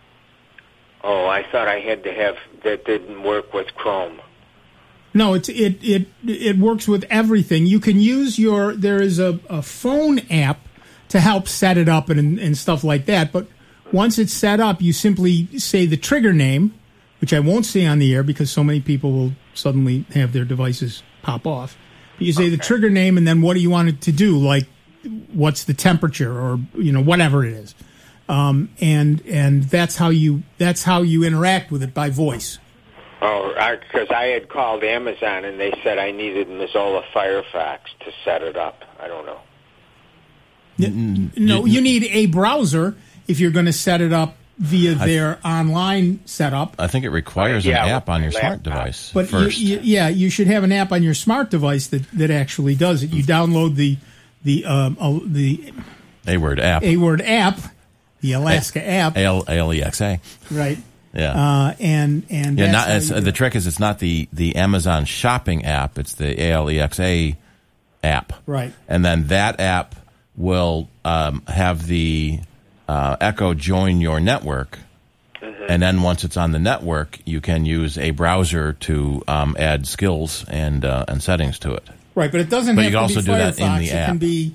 Oh, I thought I had to have, that didn't work with Chrome. No, it works with everything. You can use there is a phone app to help set it up and stuff like that, but once it's set up, you simply say the trigger name, which I won't say on the air because so many people will suddenly have their devices pop off. But you say the trigger name, and then what do you want it to do? Like, what's the temperature, or whatever it is, and that's how you interact with it by voice. Oh, because I had called Amazon and they said I needed Mozilla Firefox to set it up. I don't know. No, you need a browser if you're going to set it up via their online setup. I think it requires an app on your smart device first. You should have an app on your smart device that actually does it. You download the A-Word app, the Alaska app, ALEXA, right? Yeah, and the trick is it's not the Amazon shopping app; it's the ALEXA app, right? And then that app will have the Echo join your network, and then once it's on the network, you can use a browser to add skills and settings to it. Right, but it doesn't. But have you can to also be do that Firefox. in the app. It can be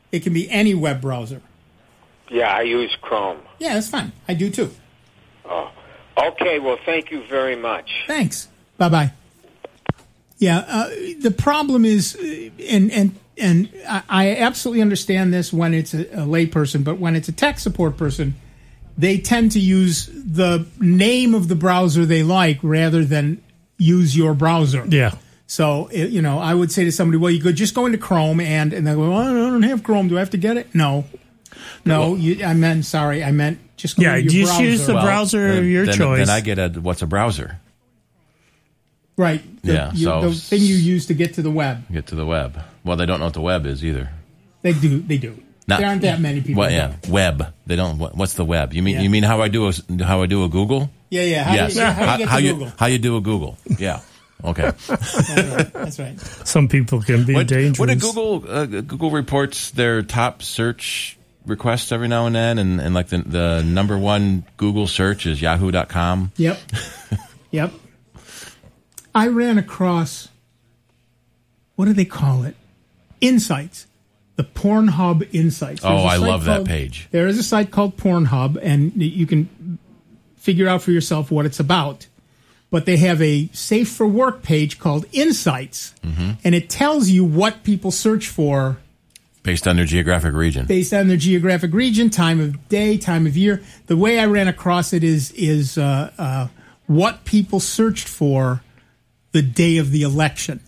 It can be any web browser. Yeah, I use Chrome. Yeah, that's fine. I do too. Oh, okay. Well, thank you very much. Thanks. Bye-bye. Yeah, the problem is, and I absolutely understand this when it's a layperson, but when it's a tech support person, they tend to use the name of the browser they like rather than use your browser. Yeah. So, I would say to somebody, well, you could just go into Chrome and they go, well, I don't have Chrome. Do I have to get it? No. I meant just go to your browser. Use the browser of your choice. Then I get what's a browser? Right. The thing you use to get to the web. Get to the web. Well, they don't know what the web is either. They do. There aren't that many people. Well, yeah, web. They don't. What's the web? You mean how I do a Google? Yeah. How yes. Do you get to Google? How you do a Google? Yeah. Okay. That's right. Some people can be dangerous. What did Google reports their top search requests every now and then, and like the number one Google search is Yahoo.com. Yep. I ran across, what do they call it? Insights. The Pornhub Insights. I love that page. There is a site called Pornhub, and you can figure out for yourself what it's about. But they have a Safe for Work page called Insights, and it tells you what people search for. Based on their geographic region. Time of day, time of year. The way I ran across it is what people searched for the day of the election.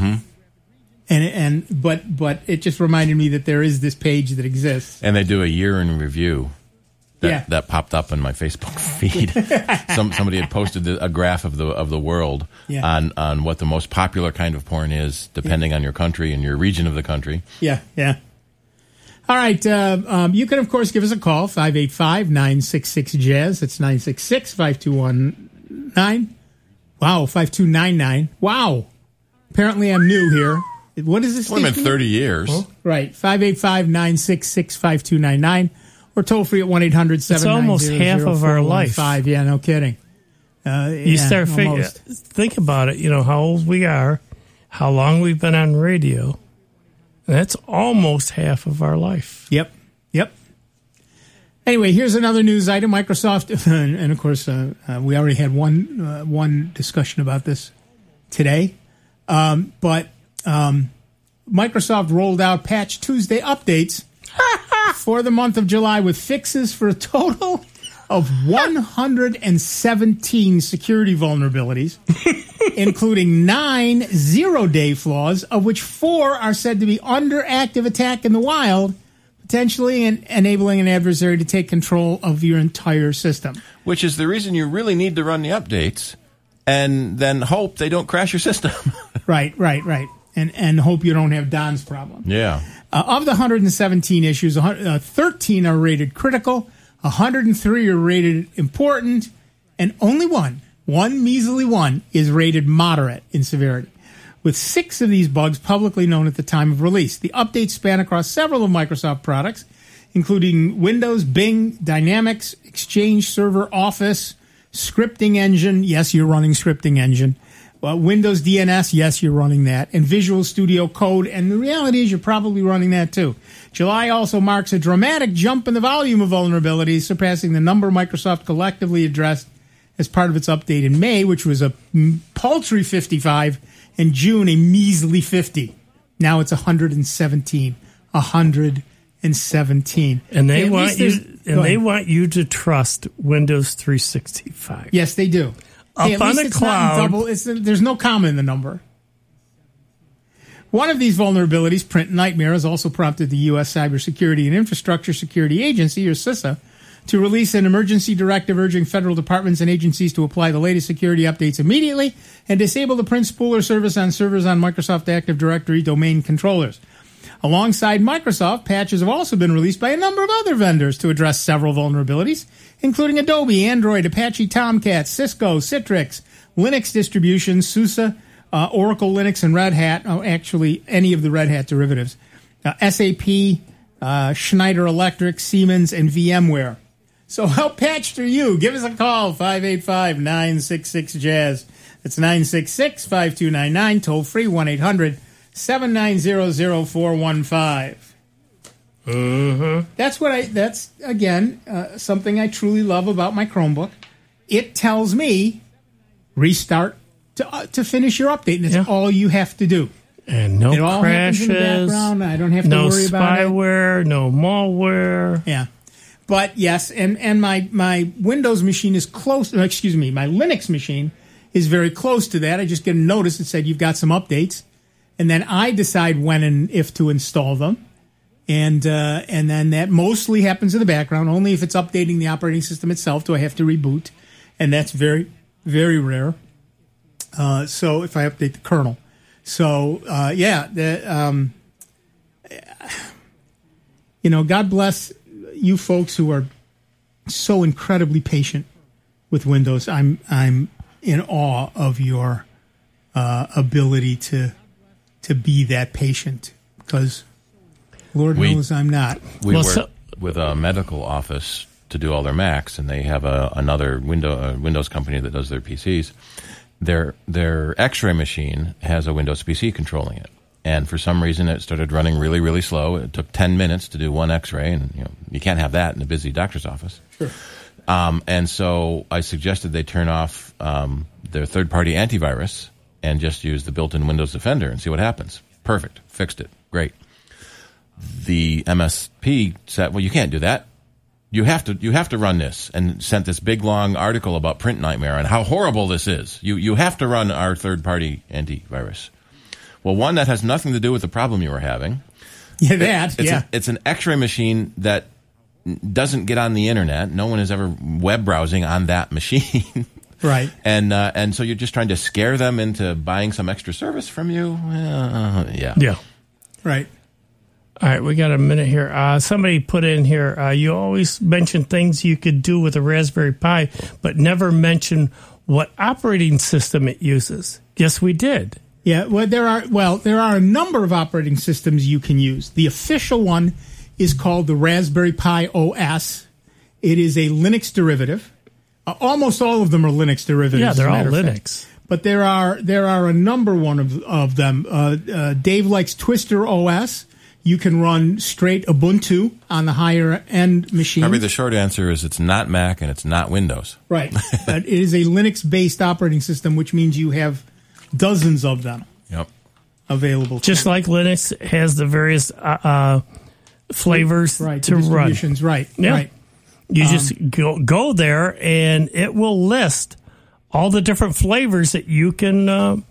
But it just reminded me that there is this page that exists. And they do a year in review. That popped up in my Facebook feed. Somebody had posted a graph of the world on what the most popular kind of porn is, depending on your country and your region of the country. Yeah. All right. You can, of course, give us a call, 585-966-JAZZ. That's 966-5219. Wow, 5299. Wow. Apparently I'm new here. What is this? It's only been 30 years. Oh, right. 585-966-5299. Or toll free at 1-800-790-0115. It's almost half of our life. Yeah, no kidding. Think about it, how old we are, how long we've been on radio. That's almost half of our life. Yep. Anyway, here's another news item. Microsoft, and of course, we already had one discussion about this today. But Microsoft rolled out Patch Tuesday updates for the month of July with fixes for a total of 117 security vulnerabilities, including 9 zero-day flaws, of which 4 are said to be under active attack in the wild, potentially enabling an adversary to take control of your entire system. Which is the reason you really need to run the updates and then hope they don't crash your system. Right. And hope you don't have Don's problem. Yeah. Of the 117 issues, 13 are rated critical, 103 are rated important, and only one measly one, is rated moderate in severity, with 6 of these bugs publicly known at the time of release. The updates span across several of Microsoft products, including Windows, Bing, Dynamics, Exchange Server, Office, Scripting Engine. Yes, you're running Scripting Engine. Windows DNS, yes, you're running that, and Visual Studio Code, and the reality is you're probably running that too. July also marks a dramatic jump in the volume of vulnerabilities, surpassing the number Microsoft collectively addressed as part of its update in May, which was a paltry 55, and June a measly 50. Now it's 117. 117. And they want you to trust Windows 365. Yes, they do. Up on the cloud. There's no comma in the number. One of these vulnerabilities, Print Nightmare, has also prompted the U.S. Cybersecurity and Infrastructure Security Agency, or CISA, to release an emergency directive urging federal departments and agencies to apply the latest security updates immediately and disable the print spooler service on servers on Microsoft Active Directory domain controllers. Alongside Microsoft, patches have also been released by a number of other vendors to address several vulnerabilities, including Adobe, Android, Apache Tomcat, Cisco, Citrix, Linux distributions, SUSE, Oracle Linux, and Red Hat. Oh, actually, any of the Red Hat derivatives. SAP, Schneider Electric, Siemens, and VMware. So how patched are you? Give us a call, 585-966-JAZZ. That's 966-5299, toll free, 1-800-790-0415. That's again something I truly love about my Chromebook. It tells me restart to finish your update, and it's all you have to do. And no it all crashes. Happens in the background. I don't have to worry about it. No spyware, no malware. Yeah. But yes, and my Windows machine is close. Excuse me, my Linux machine is very close to that. I just get a notice that said you've got some updates, and then I decide when and if to install them, and then that mostly happens in the background. Only if it's updating the operating system itself do I have to reboot, and that's very, very rare. So if I update the kernel, God bless you folks who are so incredibly patient with Windows. I'm in awe of your ability to be that patient, because Lord knows I'm not. We work with a medical office to do all their Macs, and they have another Windows company that does their PCs. Their X-ray machine has a Windows PC controlling it. And for some reason, it started running really, really slow. It took 10 minutes to do one X-ray, and you can't have that in a busy doctor's office. Sure. And so I suggested they turn off their third-party antivirus and just use the built-in Windows Defender and see what happens. Perfect. Fixed it. Great. The MSP said, "Well, you can't do that. You have to run this," and sent this big long article about Print Nightmare and how horrible this is. You have to run our third-party antivirus. Well, one, that has nothing to do with the problem you were having. It's an X-ray machine that doesn't get on the internet. No one is ever web browsing on that machine. Right. And so you're just trying to scare them into buying some extra service from you? Yeah. Right. All right, we got a minute here. Somebody put in here, you always mention things you could do with a Raspberry Pi, but never mention what operating system it uses. Yes, we did. Yeah, there are a number of operating systems you can use. The official one is called the Raspberry Pi OS. It is a Linux derivative. Almost all of them are Linux derivatives. Yeah, they're all Linux. But there are a number of them. Dave likes Twister OS. You can run straight Ubuntu on the higher end machine. Probably the short answer is it's not Mac and it's not Windows. Right, but it is a Linux-based operating system, which means you have dozens of them available. Just like Linux has the various flavors to run. Distributions, right. Yeah. Right. You just go there, and it will list all the different flavors that you can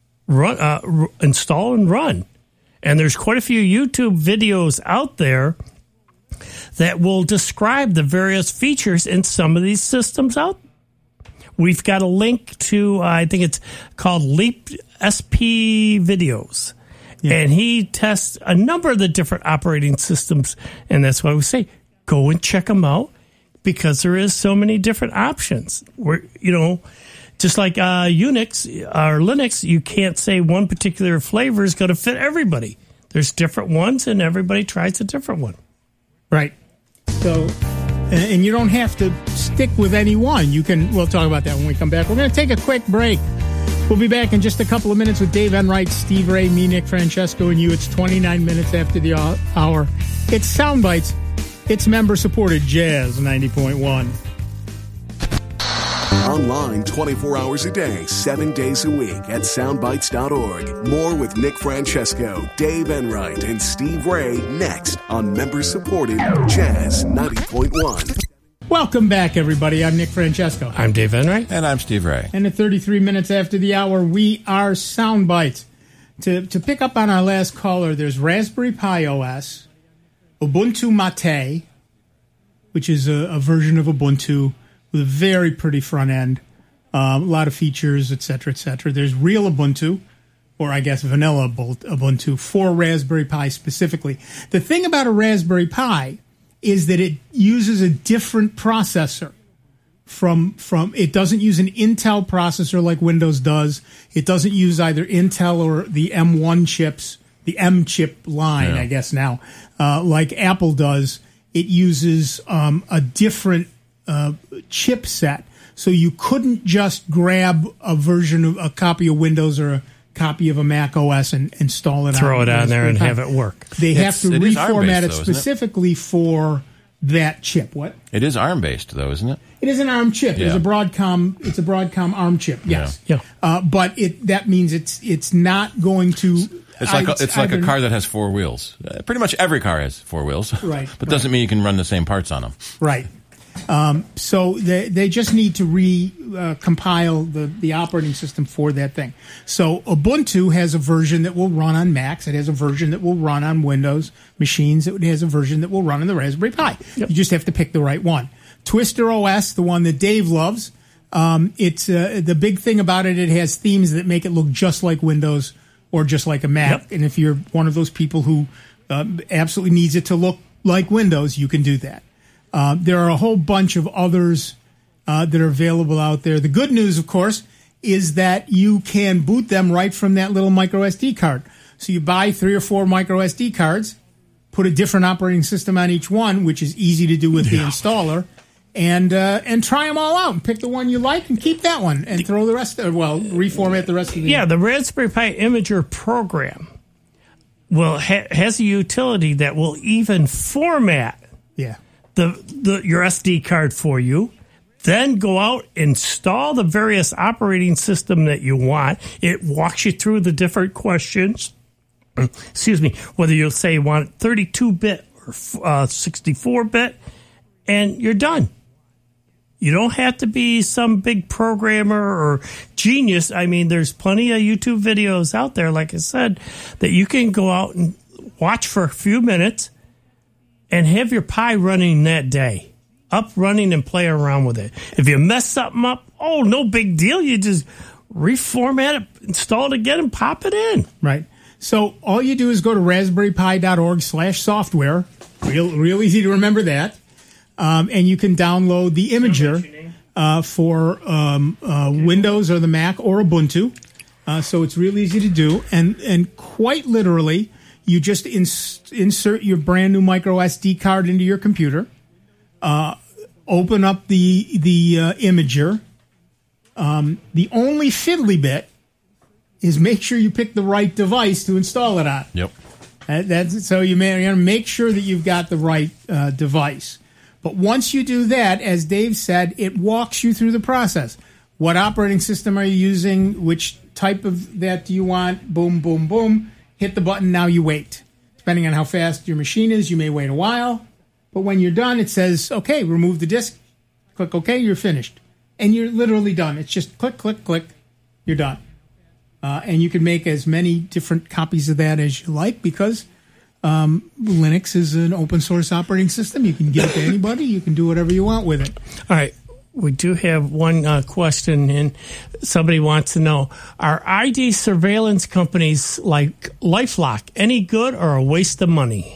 install and run. And there's quite a few YouTube videos out there that will describe the various features in some of these systems out. We've got a link to, I think it's called Leap SP Videos. Yeah. And he tests a number of the different operating systems. And that's why we say, go and check them out, because there is so many different options. Just like Unix or Linux, you can't say one particular flavor is going to fit everybody. There's different ones, and everybody tries a different one. Right. So, and you don't have to stick with any one. We'll talk about that when we come back. We're going to take a quick break. We'll be back in just a couple of minutes with Dave Enright, Steve Ray, me, Nick Francesco, and you. It's 29 minutes after the hour. It's Soundbites. It's member-supported Jazz 90.1. Online 24 hours a day, 7 days a week at soundbites.org. More with Nick Francesco, Dave Enright, and Steve Ray next on member-supported Jazz 90.1. Welcome back, everybody. I'm Nick Francesco. I'm Dave Enright. And I'm Steve Ray. And at 33 minutes after the hour, we are Soundbites. To pick up on our last caller, there's Raspberry Pi OS, Ubuntu Mate, which is a version of Ubuntu with a very pretty front end, a lot of features, et cetera, et cetera. There's Real Ubuntu, or I guess vanilla Ubuntu, for Raspberry Pi specifically. The thing about a Raspberry Pi is that it uses a different processor from it doesn't use an Intel processor like Windows does. It doesn't use either Intel or the M1 chips, the M chip line, I guess now, like Apple does. It uses a different chipset, so you couldn't just grab a version of a copy of Windows or a copy of a Mac OS and install it. Throw it on there and have it work. They have to reformat it though, specifically for that chip. What? It is ARM based though, isn't it? It is an ARM chip. Yeah. It's a Broadcom ARM chip. Yes. Yeah. But that means it's not going to. It's like a car that has four wheels. Pretty much every car has four wheels. Right. But doesn't mean you can run the same parts on them. Right. So they just need to compile the operating system for that thing. So Ubuntu has a version that will run on Macs. It has a version that will run on Windows machines. It has a version that will run on the Raspberry Pi. Yep. You just have to pick the right one. Twister OS, the one that Dave loves, it's the big thing about it. It has themes that make it look just like Windows or just like a Mac. Yep. And if you're one of those people who absolutely needs it to look like Windows, you can do that. There are a whole bunch of others that are available out there. The good news, of course, is that you can boot them right from that little micro SD card. So you buy 3 or 4 micro SD cards, put a different operating system on each one, which is easy to do with the installer, and try them all out and pick the one you like and keep that one and throw the rest. Reformat the rest of the. Yeah, the Raspberry Pi Imager program has a utility that will even format. Yeah. Your SD card for you, then go out, install the various operating system that you want. It walks you through the different questions. Excuse me, whether you'll say you want 32-bit or 64-bit, and you're done. You don't have to be some big programmer or genius. I mean, there's plenty of YouTube videos out there, like I said, that you can go out and watch for a few minutes and have your Pi running that day, up, running, and play around with it. If you mess something up, no big deal. You just reformat it, install it again, and pop it in. Right. So all you do is go to raspberrypi.org/software. Real easy to remember that. And you can download the Imager for Windows or the Mac or Ubuntu. So it's real easy to do. And quite literally, you just insert your brand new micro SD card into your computer, open up the Imager. The only fiddly bit is make sure you pick the right device to install it on. Yep. So you may want to make sure that you've got the right device. But once you do that, as Dave said, it walks you through the process. What operating system are you using? Which type of that do you want? Boom, boom, boom. Hit the button, now you wait. Depending on how fast your machine is, you may wait a while. But when you're done, it says, okay, remove the disk. Click OK, you're finished. And you're literally done. It's just click, click, click, you're done. And you can make as many different copies of that as you like because Linux is an open source operating system. You can give it to anybody. You can do whatever you want with it. All right. We do have one question, and somebody wants to know, are ID surveillance companies like LifeLock any good or a waste of money?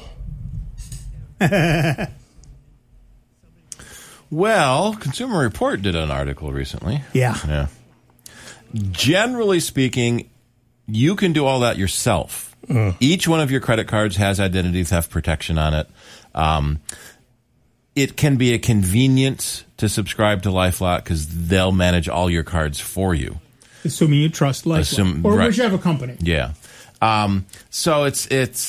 Well, Consumer Report did an article recently. Yeah. Generally speaking, you can do all that yourself. Each one of your credit cards has identity theft protection on it. It can be a convenience to subscribe to LifeLock because they'll manage all your cards for you. Assuming you trust LifeLock. Or whichever company. Yeah. So is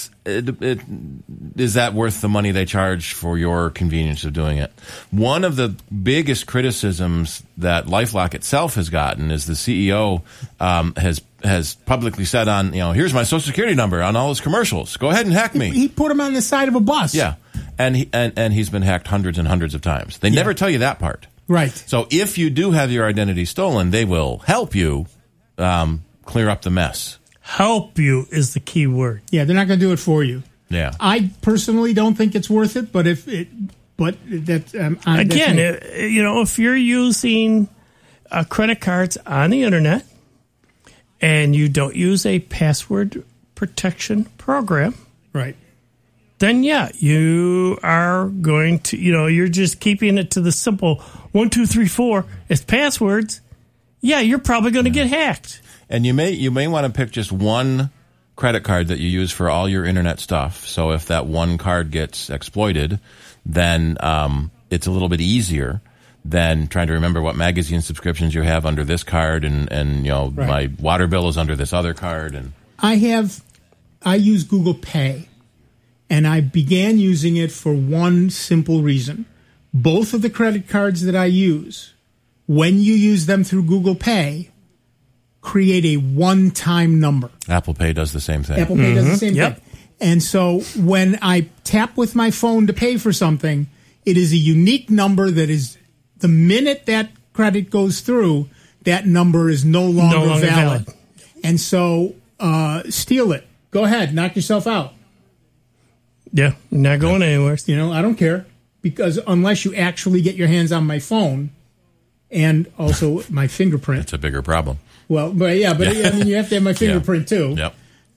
that worth the money they charge for your convenience of doing it? One of the biggest criticisms that LifeLock itself has gotten is the CEO has publicly said on, here's my social security number on all his commercials. Go ahead and hack me. He put him on the side of a bus. Yeah. And he's been hacked hundreds and hundreds of times. They never tell you that part. Right. So if you do have your identity stolen, they will help you clear up the mess. Help you is the key word. Yeah, they're not going to do it for you. Yeah. I personally don't think it's worth it, but if you're using credit cards on the internet and you don't use a password protection program, right? Then you are going to, you're just keeping it to the simple 1, 2, 3, 4 as passwords. Yeah, you're probably going to get hacked. And you may want to pick just one credit card that you use for all your internet stuff. So if that one card gets exploited, then it's a little bit easier than trying to remember what magazine subscriptions you have under this card, and my water bill is under this other card. And I use Google Pay, and I began using it for one simple reason. Both of the credit cards that I use, when you use them through Google Pay, create a one-time number. Apple Pay does the same thing. Apple Pay does the same thing. And so when I tap with my phone to pay for something, it is a unique number that is, the minute that credit goes through, that number is no longer valid. And so steal it. Go ahead. Knock yourself out. Yeah, not going anywhere. I don't care. Because unless you actually get your hands on my phone and also my fingerprint. That's a bigger problem. Well, but I mean, you have to have my fingerprint too. Yep.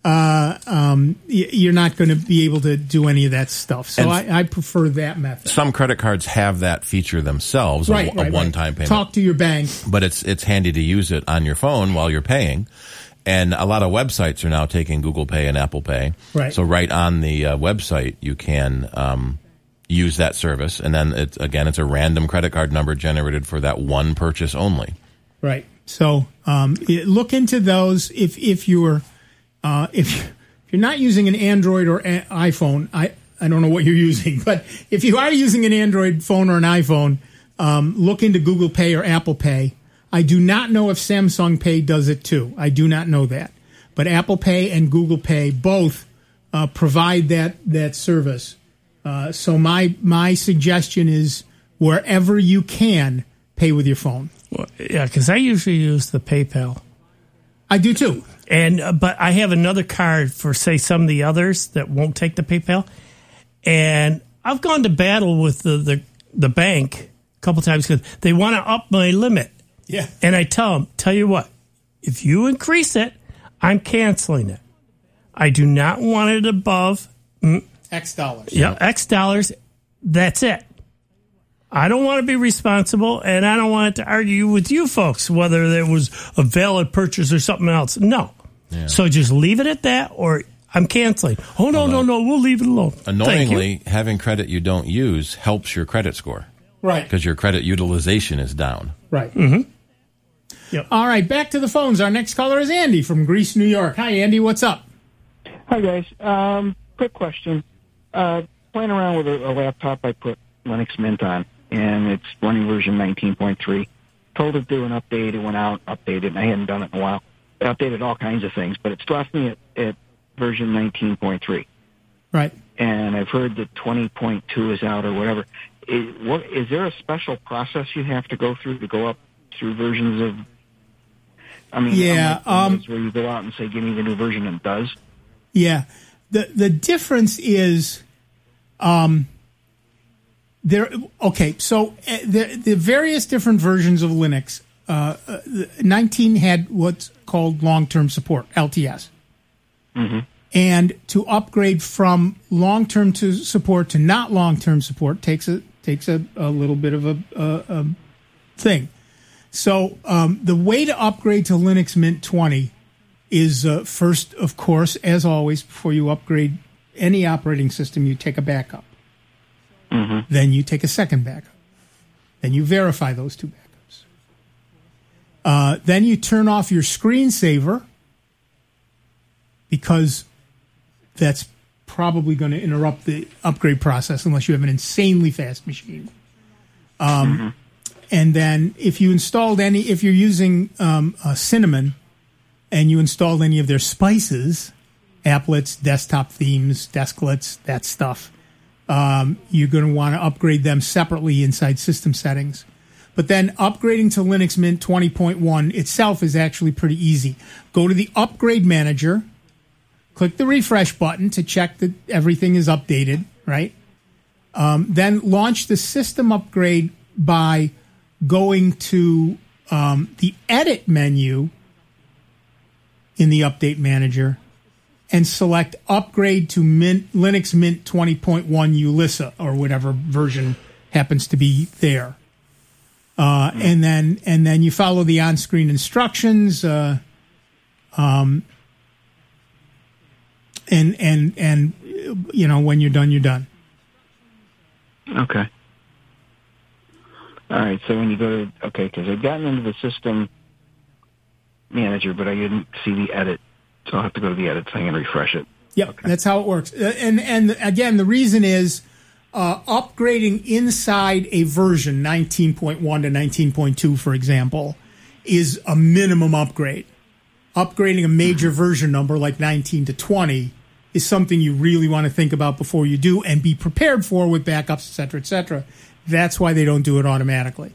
You're not going to be able to do any of that stuff. So I prefer that method. Some credit cards have that feature themselves, a one-time payment. Talk to your bank. But it's handy to use it on your phone while you're paying. And a lot of websites are now taking Google Pay and Apple Pay. Right. So right on the website, you can use that service. And then, it's a random credit card number generated for that one purchase only. Right. So look into those if you're not using an Android or iPhone. I don't know what you're using, but if you are using an Android phone or an iPhone, look into Google Pay or Apple Pay. I do not know if Samsung Pay does it too. I do not know that, but Apple Pay and Google Pay both provide that service. So my suggestion is wherever you can, pay with your phone. Well, yeah, because I usually use the PayPal. I do too. And but I have another card for, say, some of the others that won't take the PayPal. And I've gone to battle with the bank a couple times because they want to up my limit. Yeah. And I tell you what, if you increase it, I'm canceling it. I do not want it above X dollars. Yeah, X dollars. That's it. I don't want to be responsible, and I don't want it to argue with you folks whether there was a valid purchase or something else. No. Yeah. So just leave it at that, or I'm canceling. Oh, no, we'll leave it alone. Annoyingly, having credit you don't use helps your credit score. Right. Because your credit utilization is down. Right. Mm-hmm. Yep. All right, back to the phones. Our next caller is Andy from Greece, New York. Hi, Andy. What's up? Hi, guys. Quick question. Playing around with a laptop, I put Linux Mint on, and it's running version 19.3. Told it to do an update. It went out, updated, and I hadn't done it in a while. It updated all kinds of things, but it's left me at version 19.3. Right. And I've heard that 20.2 is out or whatever. Is there a special process you have to go through to go up through versions of... I mean, where you go out and say, give me the new version, and it does? Yeah. The difference is... the various different versions of Linux, 19 had what's called long-term support, LTS. Mm-hmm. And to upgrade from long-term support to not long-term support takes a little bit of a thing. So the way to upgrade to Linux Mint 20 is first, of course, as always, before you upgrade any operating system, you take a backup. Mm-hmm. Then you take a second backup. Then you verify those two backups. Then you turn off your screensaver because that's probably going to interrupt the upgrade process unless you have an insanely fast machine. Mm-hmm. And then if you're using Cinnamon and you installed any of their spices, applets, desktop themes, desklets, that stuff, you're going to want to upgrade them separately inside system settings. But then upgrading to Linux Mint 20.1 itself is actually pretty easy. Go to the Upgrade Manager, click the refresh button to check that everything is updated, right? Then launch the system upgrade by going to the Edit menu in the Update Manager and select Upgrade to Linux Mint 20.1 Ulissa or whatever version happens to be there. And then you follow the on-screen instructions. And you know, when you're done, you're done. Okay. All right, so when you go to, because I've gotten into the system manager, but I didn't see the edit, so I'll have to go to the edit thing and refresh it. Yep, that's how it works. And again, the reason is upgrading inside a version, 19.1 to 19.2, for example, is a minimum upgrade. Upgrading a major version number like 19 to 20 is something you really want to think about before you do and be prepared for with backups, et cetera, et cetera. That's why they don't do it automatically.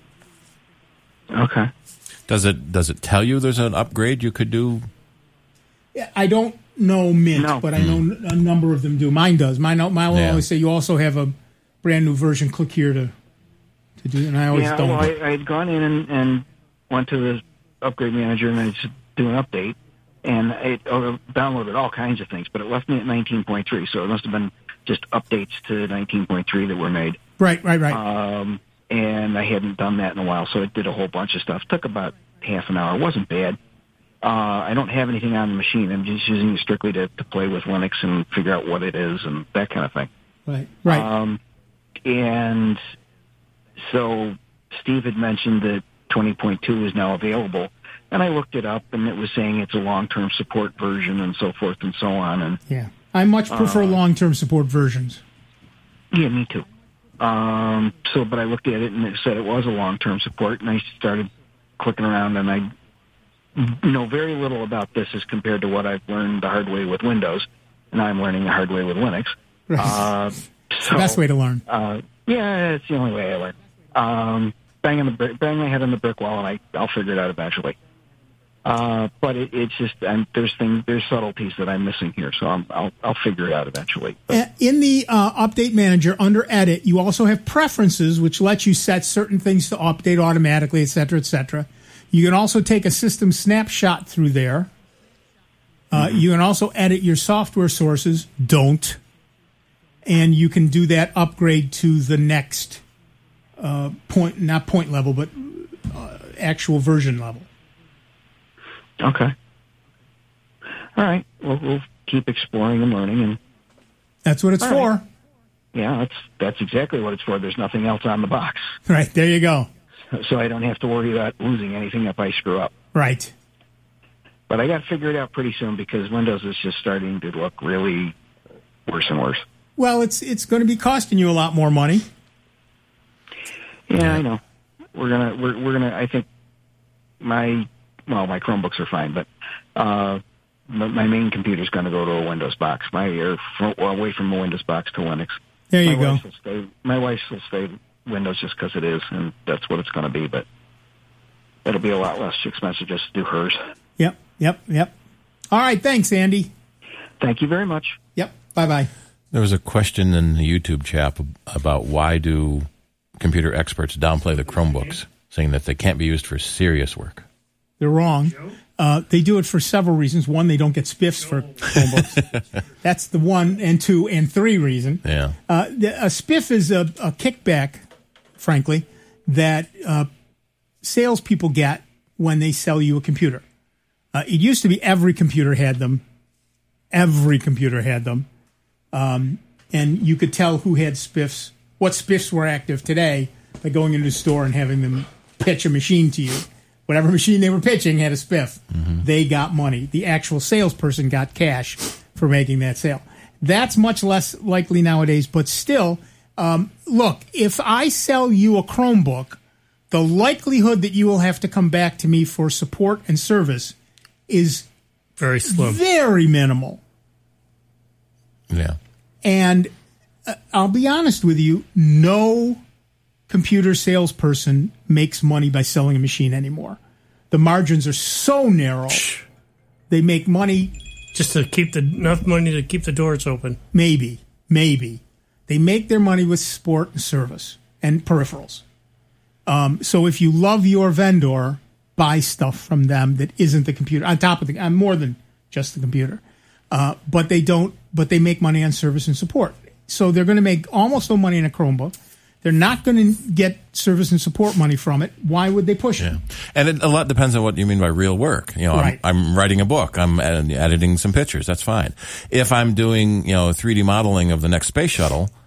Okay. Does it tell you there's an upgrade you could do? I don't know Mint, but I know a number of them do. Mine does. Mine will always say you also have a brand new version. Click here to do it, and I always don't. Well, I had gone in and went to the upgrade manager and I said, do an update, and it downloaded all kinds of things, but it left me at 19.3, so it must have been just updates to 19.3 that were made. Right. And I hadn't done that in a while, so it did a whole bunch of stuff. It took about half an hour. It wasn't bad. I don't have anything on the machine. I'm just using it strictly to play with Linux and figure out what it is and that kind of thing. Right. And so Steve had mentioned that 20.2 is now available, and I looked it up, and it was saying it's a long-term support version and so forth and so on. And yeah, I much prefer long-term support versions. Yeah, me too. But I looked at it, and it said it was a long-term support, and I started clicking around, and I know very little about this as compared to what I've learned the hard way with Windows, and I'm learning the hard way with Linux. Right. It's the best way to learn. Yeah, it's the only way I learn. Bang my head on the brick wall, and I'll figure it out eventually. But it's just there's subtleties that I'm missing here, so I'll figure it out eventually. But in the update manager under edit, you also have preferences, which lets you set certain things to update automatically, et cetera, et cetera. You can also take a system snapshot through there. You can also edit your software sources. Don't. And you can do that upgrade to the next not point level, but actual version level. Okay. All right. Well, we'll keep exploring and learning, and that's what it's for. Right. Yeah, that's exactly what it's for. There's nothing else on the box. Right. There you go. So I don't have to worry about losing anything if I screw up. Right. But I got to figure it out pretty soon because Windows is just starting to look really worse and worse. Well, it's going to be costing you a lot more money. Yeah, I know. We're gonna. I think my Chromebooks are fine, but my main computer's going to go to a Windows box. Away from a Windows box to Linux. There you go. My wife will stay Windows just because it is, and that's what it's going to be. But it'll be a lot less expensive just to do hers. Yep. All right, thanks, Andy. Thank you very much. Yep. Bye. There was a question in the YouTube chat about why do computer experts downplay the Chromebooks, saying that they can't be used for serious work. They're wrong. They do it for several reasons. One, they don't get spiffs for Chromebooks. That's the 1 and 2 and 3 reason. Yeah. A spiff is a kickback, frankly, that salespeople get when they sell you a computer. It used to be every computer had them. And you could tell who had spiffs, what spiffs were active today by going into the store and having them pitch a machine to you. Whatever machine they were pitching had a spiff. Mm-hmm. They got money. The actual salesperson got cash for making that sale. That's much less likely nowadays, but still, look, if I sell you a Chromebook, the likelihood that you will have to come back to me for support and service is very slim, very minimal. Yeah. And I'll be honest with you, no computer salesperson makes money by selling a machine anymore. The margins are so narrow. They make money just to keep enough money to keep the doors open. Maybe. They make their money with support and service and peripherals. So if you love your vendor, buy stuff from them that isn't the computer. On top of more than just the computer. But they make money on service and support. So they're going to make almost no money in a Chromebook. They're not going to get service and support money from it. Why would they push it? And a lot depends on what you mean by real work. Right. I'm writing a book. I'm editing some pictures. That's fine. If I'm doing 3D modeling of the next space shuttle,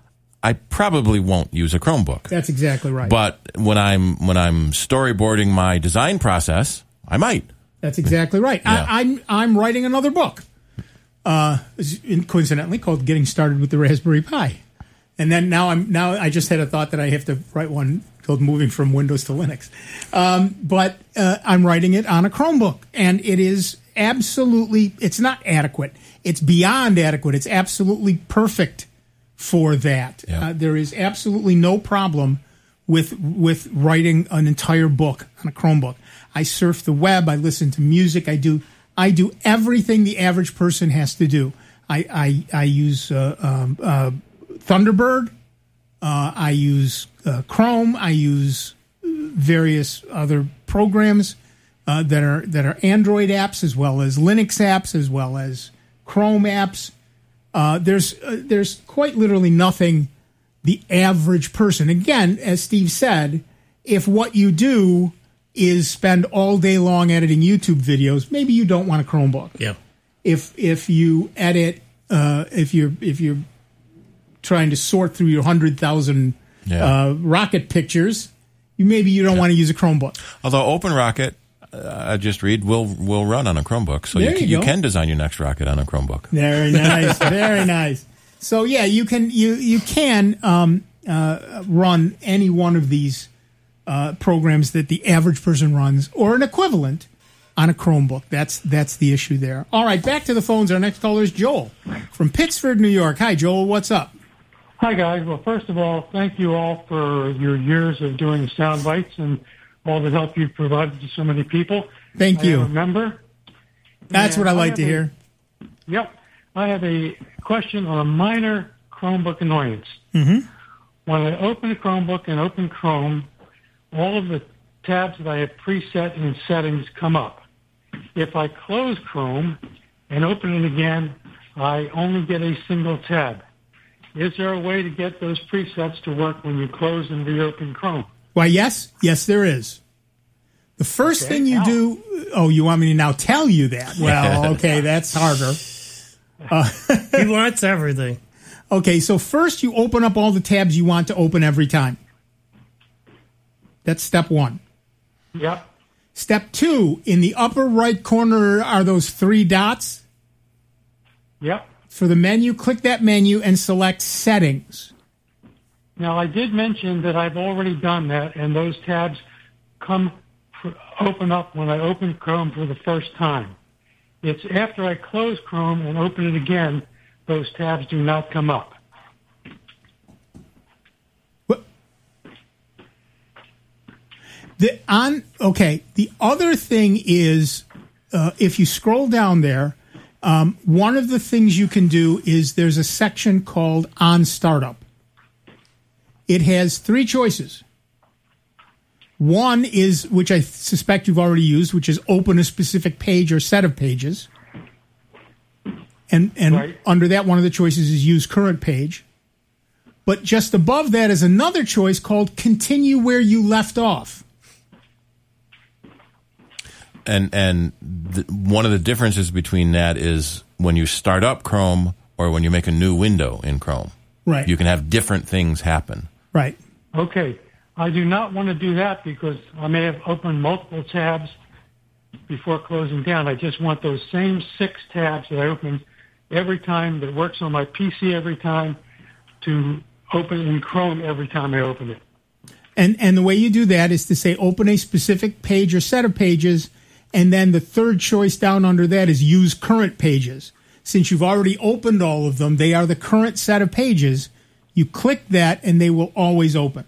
I probably won't use a Chromebook. That's exactly right. But when I'm storyboarding my design process, I might. That's exactly right. Yeah. I'm writing another book, coincidentally called "Getting Started with the Raspberry Pi," and then now I just had a thought that I have to write one called "Moving from Windows to Linux," but I'm writing it on a Chromebook, and it is absolutely. It's not adequate. It's beyond adequate. It's absolutely perfect for that. Yeah. There is absolutely no problem with writing an entire book on a Chromebook. I surf the web. I listen to music. I do everything the average person has to do. I use Thunderbird. I use Chrome. I use various other programs that are Android apps, as well as Linux apps, as well as Chrome apps. There's quite literally nothing the average person. Again, as Steve said, if what you do is spend all day long editing YouTube videos, maybe you don't want a Chromebook. Yeah. If you edit, if you're trying to sort through your 100,000 rocket pictures, you don't want to use a Chromebook. Although OpenRocket, I just read, will run on a Chromebook, so you can design your next rocket on a Chromebook. Very nice, very nice. So yeah, you can run any one of these programs that the average person runs, or an equivalent, on a Chromebook. That's the issue there. All right, back to the phones. Our next caller is Joel from Pittsford, New York. Hi, Joel. What's up? Hi, guys. Well, first of all, thank you all for your years of doing Sound Bites and all the help you've provided to so many people. Thank you. I remember. That's what I like to hear. Yep. I have a question on a minor Chromebook annoyance. Mm-hmm. When I open a Chromebook and open Chrome, all of the tabs that I have preset in settings come up. If I close Chrome and open it again, I only get a single tab. Is there a way to get those presets to work when you close and reopen Chrome? Why, yes, there is. The first thing you do... Oh, you want me to now tell you that? Well, okay, that's harder. He wants everything. Okay, so first you open up all the tabs you want to open every time. That's step one. Yep. Step two, in the upper right corner are those three dots. Yep. For the menu, click that menu and select Settings. Now, I did mention that I've already done that, and those tabs open up when I open Chrome for the first time. It's after I close Chrome and open it again, those tabs do not come up. The other thing is, if you scroll down there, one of the things you can do is there's a section called On Startup. It has three choices. One is, which I suspect you've already used, which is open a specific page or set of pages. And right. Under that, one of the choices is use current page. But just above that is another choice called continue where you left off. And one of the differences between that is when you start up Chrome or when you make a new window in Chrome. Right. You can have different things happen. Right. Okay. I do not want to do that because I may have opened multiple tabs before closing down. I just want those same 6 tabs that I open every time, that works on my PC every time, to open in Chrome every time I open it. And the way you do that is to say open a specific page or set of pages, and then the third choice down under that is use current pages. Since you've already opened all of them, they are the current set of pages. You click that, and they will always open.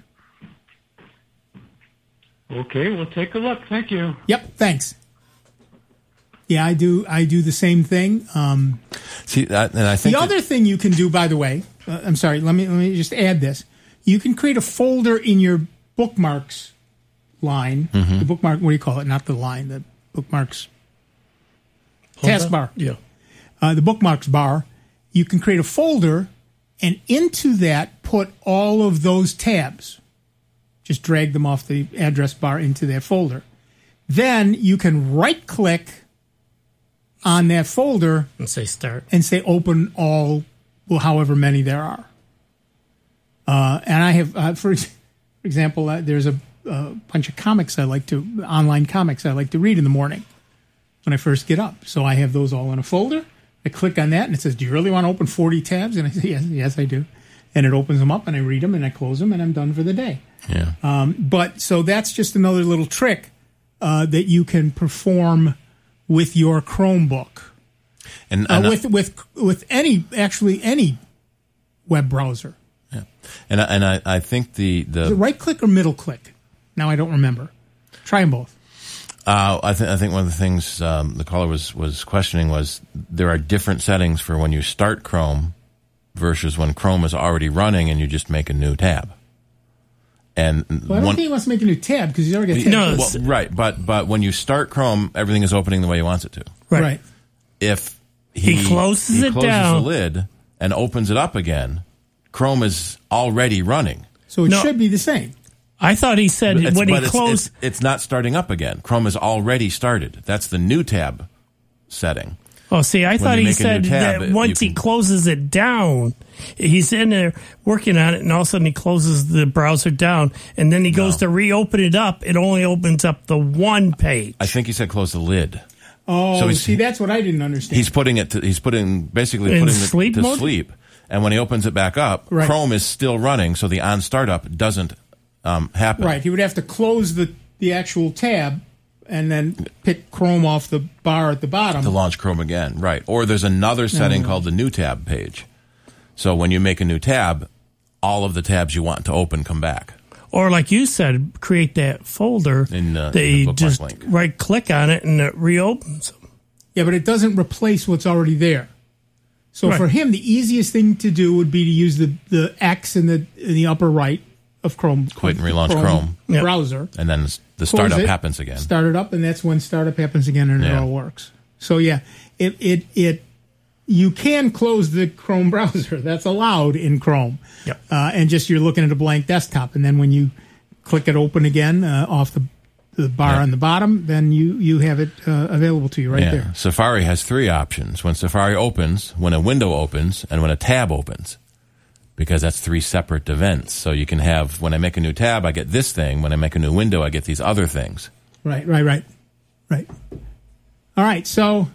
Okay, we'll take a look. Thank you. Yep, thanks. Yeah, I do the same thing. See, and I think the other thing you can do, by the way, I'm sorry, let me just add this. You can create a folder in your bookmarks line. Mm-hmm. The bookmark, what do you call it? Not the line, the bookmarks taskbar. Yeah. The bookmarks bar. You can create a folder, and into that put all of those tabs. Just drag them off the address bar into that folder. Then you can right-click on that folder and say start and say open all, well, however many there are. And I have, for example, there's a bunch of comics online comics I like to read in the morning when I first get up. So I have those all in a folder. I click on that, and it says, do you really want to open 40 tabs? And I say, yes, I do. And it opens them up, and I read them, and I close them, and I'm done for the day. Yeah. But so that's just another little trick that you can perform with your Chromebook. And with any web browser. Yeah. And I think the Is it right click or middle click? Now I don't remember. Try them both. I think one of the things the caller was questioning was there are different settings for when you start Chrome versus when Chrome is already running and you just make a new tab. And I don't think he wants to make a new tab because he's already got tab. Right, but when you start Chrome, everything is opening the way he wants it to. Right. If he closes it down, the lid and opens it up again, Chrome is already running. So it should be the same. I thought he said when he closed... It's not starting up again. Chrome is already started. That's the new tab setting. Oh, see, I thought he said that once he closes it down, he's in there working on it, and all of a sudden he closes the browser down, and then he goes to reopen it up. It only opens up the one page. I think he said close the lid. Oh, so see, that's what I didn't understand. He's putting it to sleep. And when he opens it back up, Chrome is still running, so the on startup doesn't happen. Right. He would have to close the actual tab and then pick Chrome off the bar at the bottom to launch Chrome again. Right. Or there's another setting called the new tab page. So when you make a new tab, all of the tabs you want to open come back. Or like you said, create that folder that you just right click on it and it reopens them. Yeah, but it doesn't replace what's already there. So for him, the easiest thing to do would be to use the X in the upper right of Chrome. Quit and relaunch Chrome browser. And then the startup happens again. Start it up, and that's when startup happens again, and it all works. So yeah, you can close the Chrome browser. That's allowed in Chrome. Yep. And just you're looking at a blank desktop, and then when you click it open again off the bar on the bottom, then you have it available to you there. Safari has three options. When Safari opens, when a window opens, and when a tab opens. Because that's three separate events. So you can have, when I make a new tab, I get this thing. When I make a new window, I get these other things. Right. All right. So,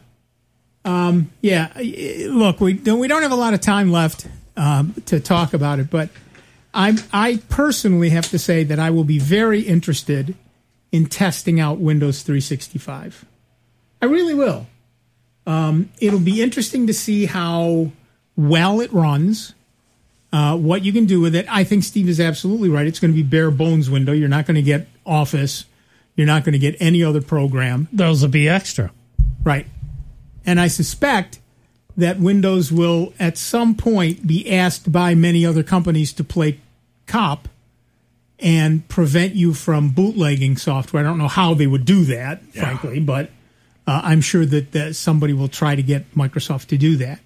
look, we don't have a lot of time left to talk about it, but I personally have to say that I will be very interested in testing out Windows 365. I really will. It'll be interesting to see how well it runs. What you can do with it. I think Steve is absolutely right. It's going to be bare bones window. You're not going to get Office. You're not going to get any other program. Those will be extra. Right. And I suspect that Windows will at some point be asked by many other companies to play cop and prevent you from bootlegging software. I don't know how they would do that, frankly, but I'm sure that somebody will try to get Microsoft to do that.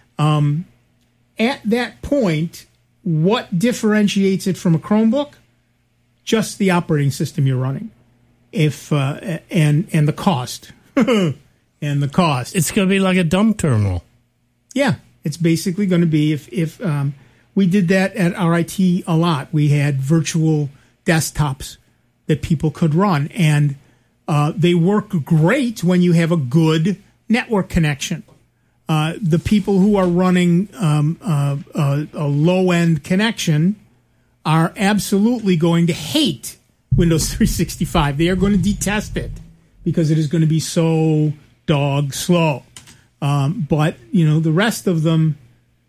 At that point, what differentiates it from a Chromebook? Just the operating system you're running, and the cost, and the cost. It's going to be like a dumb terminal. Yeah, it's basically going to be if we did that at RIT a lot. We had virtual desktops that people could run, and they work great when you have a good network connection. The people who are running a low-end connection are absolutely going to hate Windows 365. They are going to detest it because it is going to be so dog slow. But the rest of them,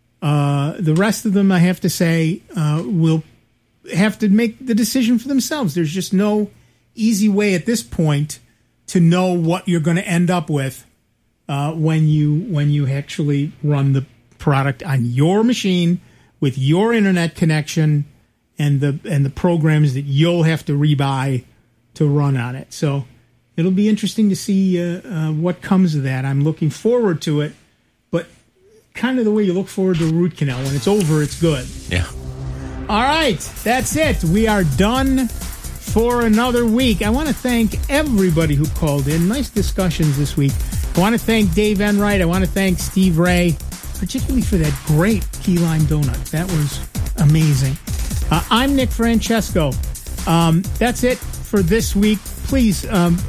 I have to say, will have to make the decision for themselves. There's just no easy way at this point to know what you're going to end up with. When you actually run the product on your machine with your internet connection and the programs that you'll have to rebuy to run on it. So it'll be interesting to see what comes of that. I'm looking forward to it, but kind of the way you look forward to a root canal. When it's over, it's good. Yeah. All right, that's it. We are done for another week. I want to thank everybody who called in. Nice discussions this week. I want to thank Dave Enright. I want to thank Steve Ray, particularly for that great key lime donut. That was amazing. I'm Nick Francesco. That's it for this week. Please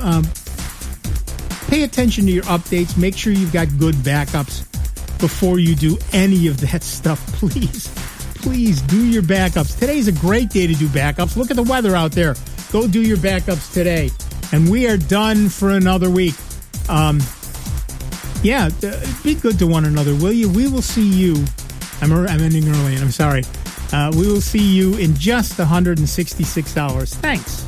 pay attention to your updates. Make sure you've got good backups before you do any of that stuff. Please do your backups. Today's a great day to do backups. Look at the weather out there. Go do your backups today. And we are done for another week. Be good to one another, will you? We will see you. I'm ending early, and I'm sorry. We will see you in just 166 hours. Thanks.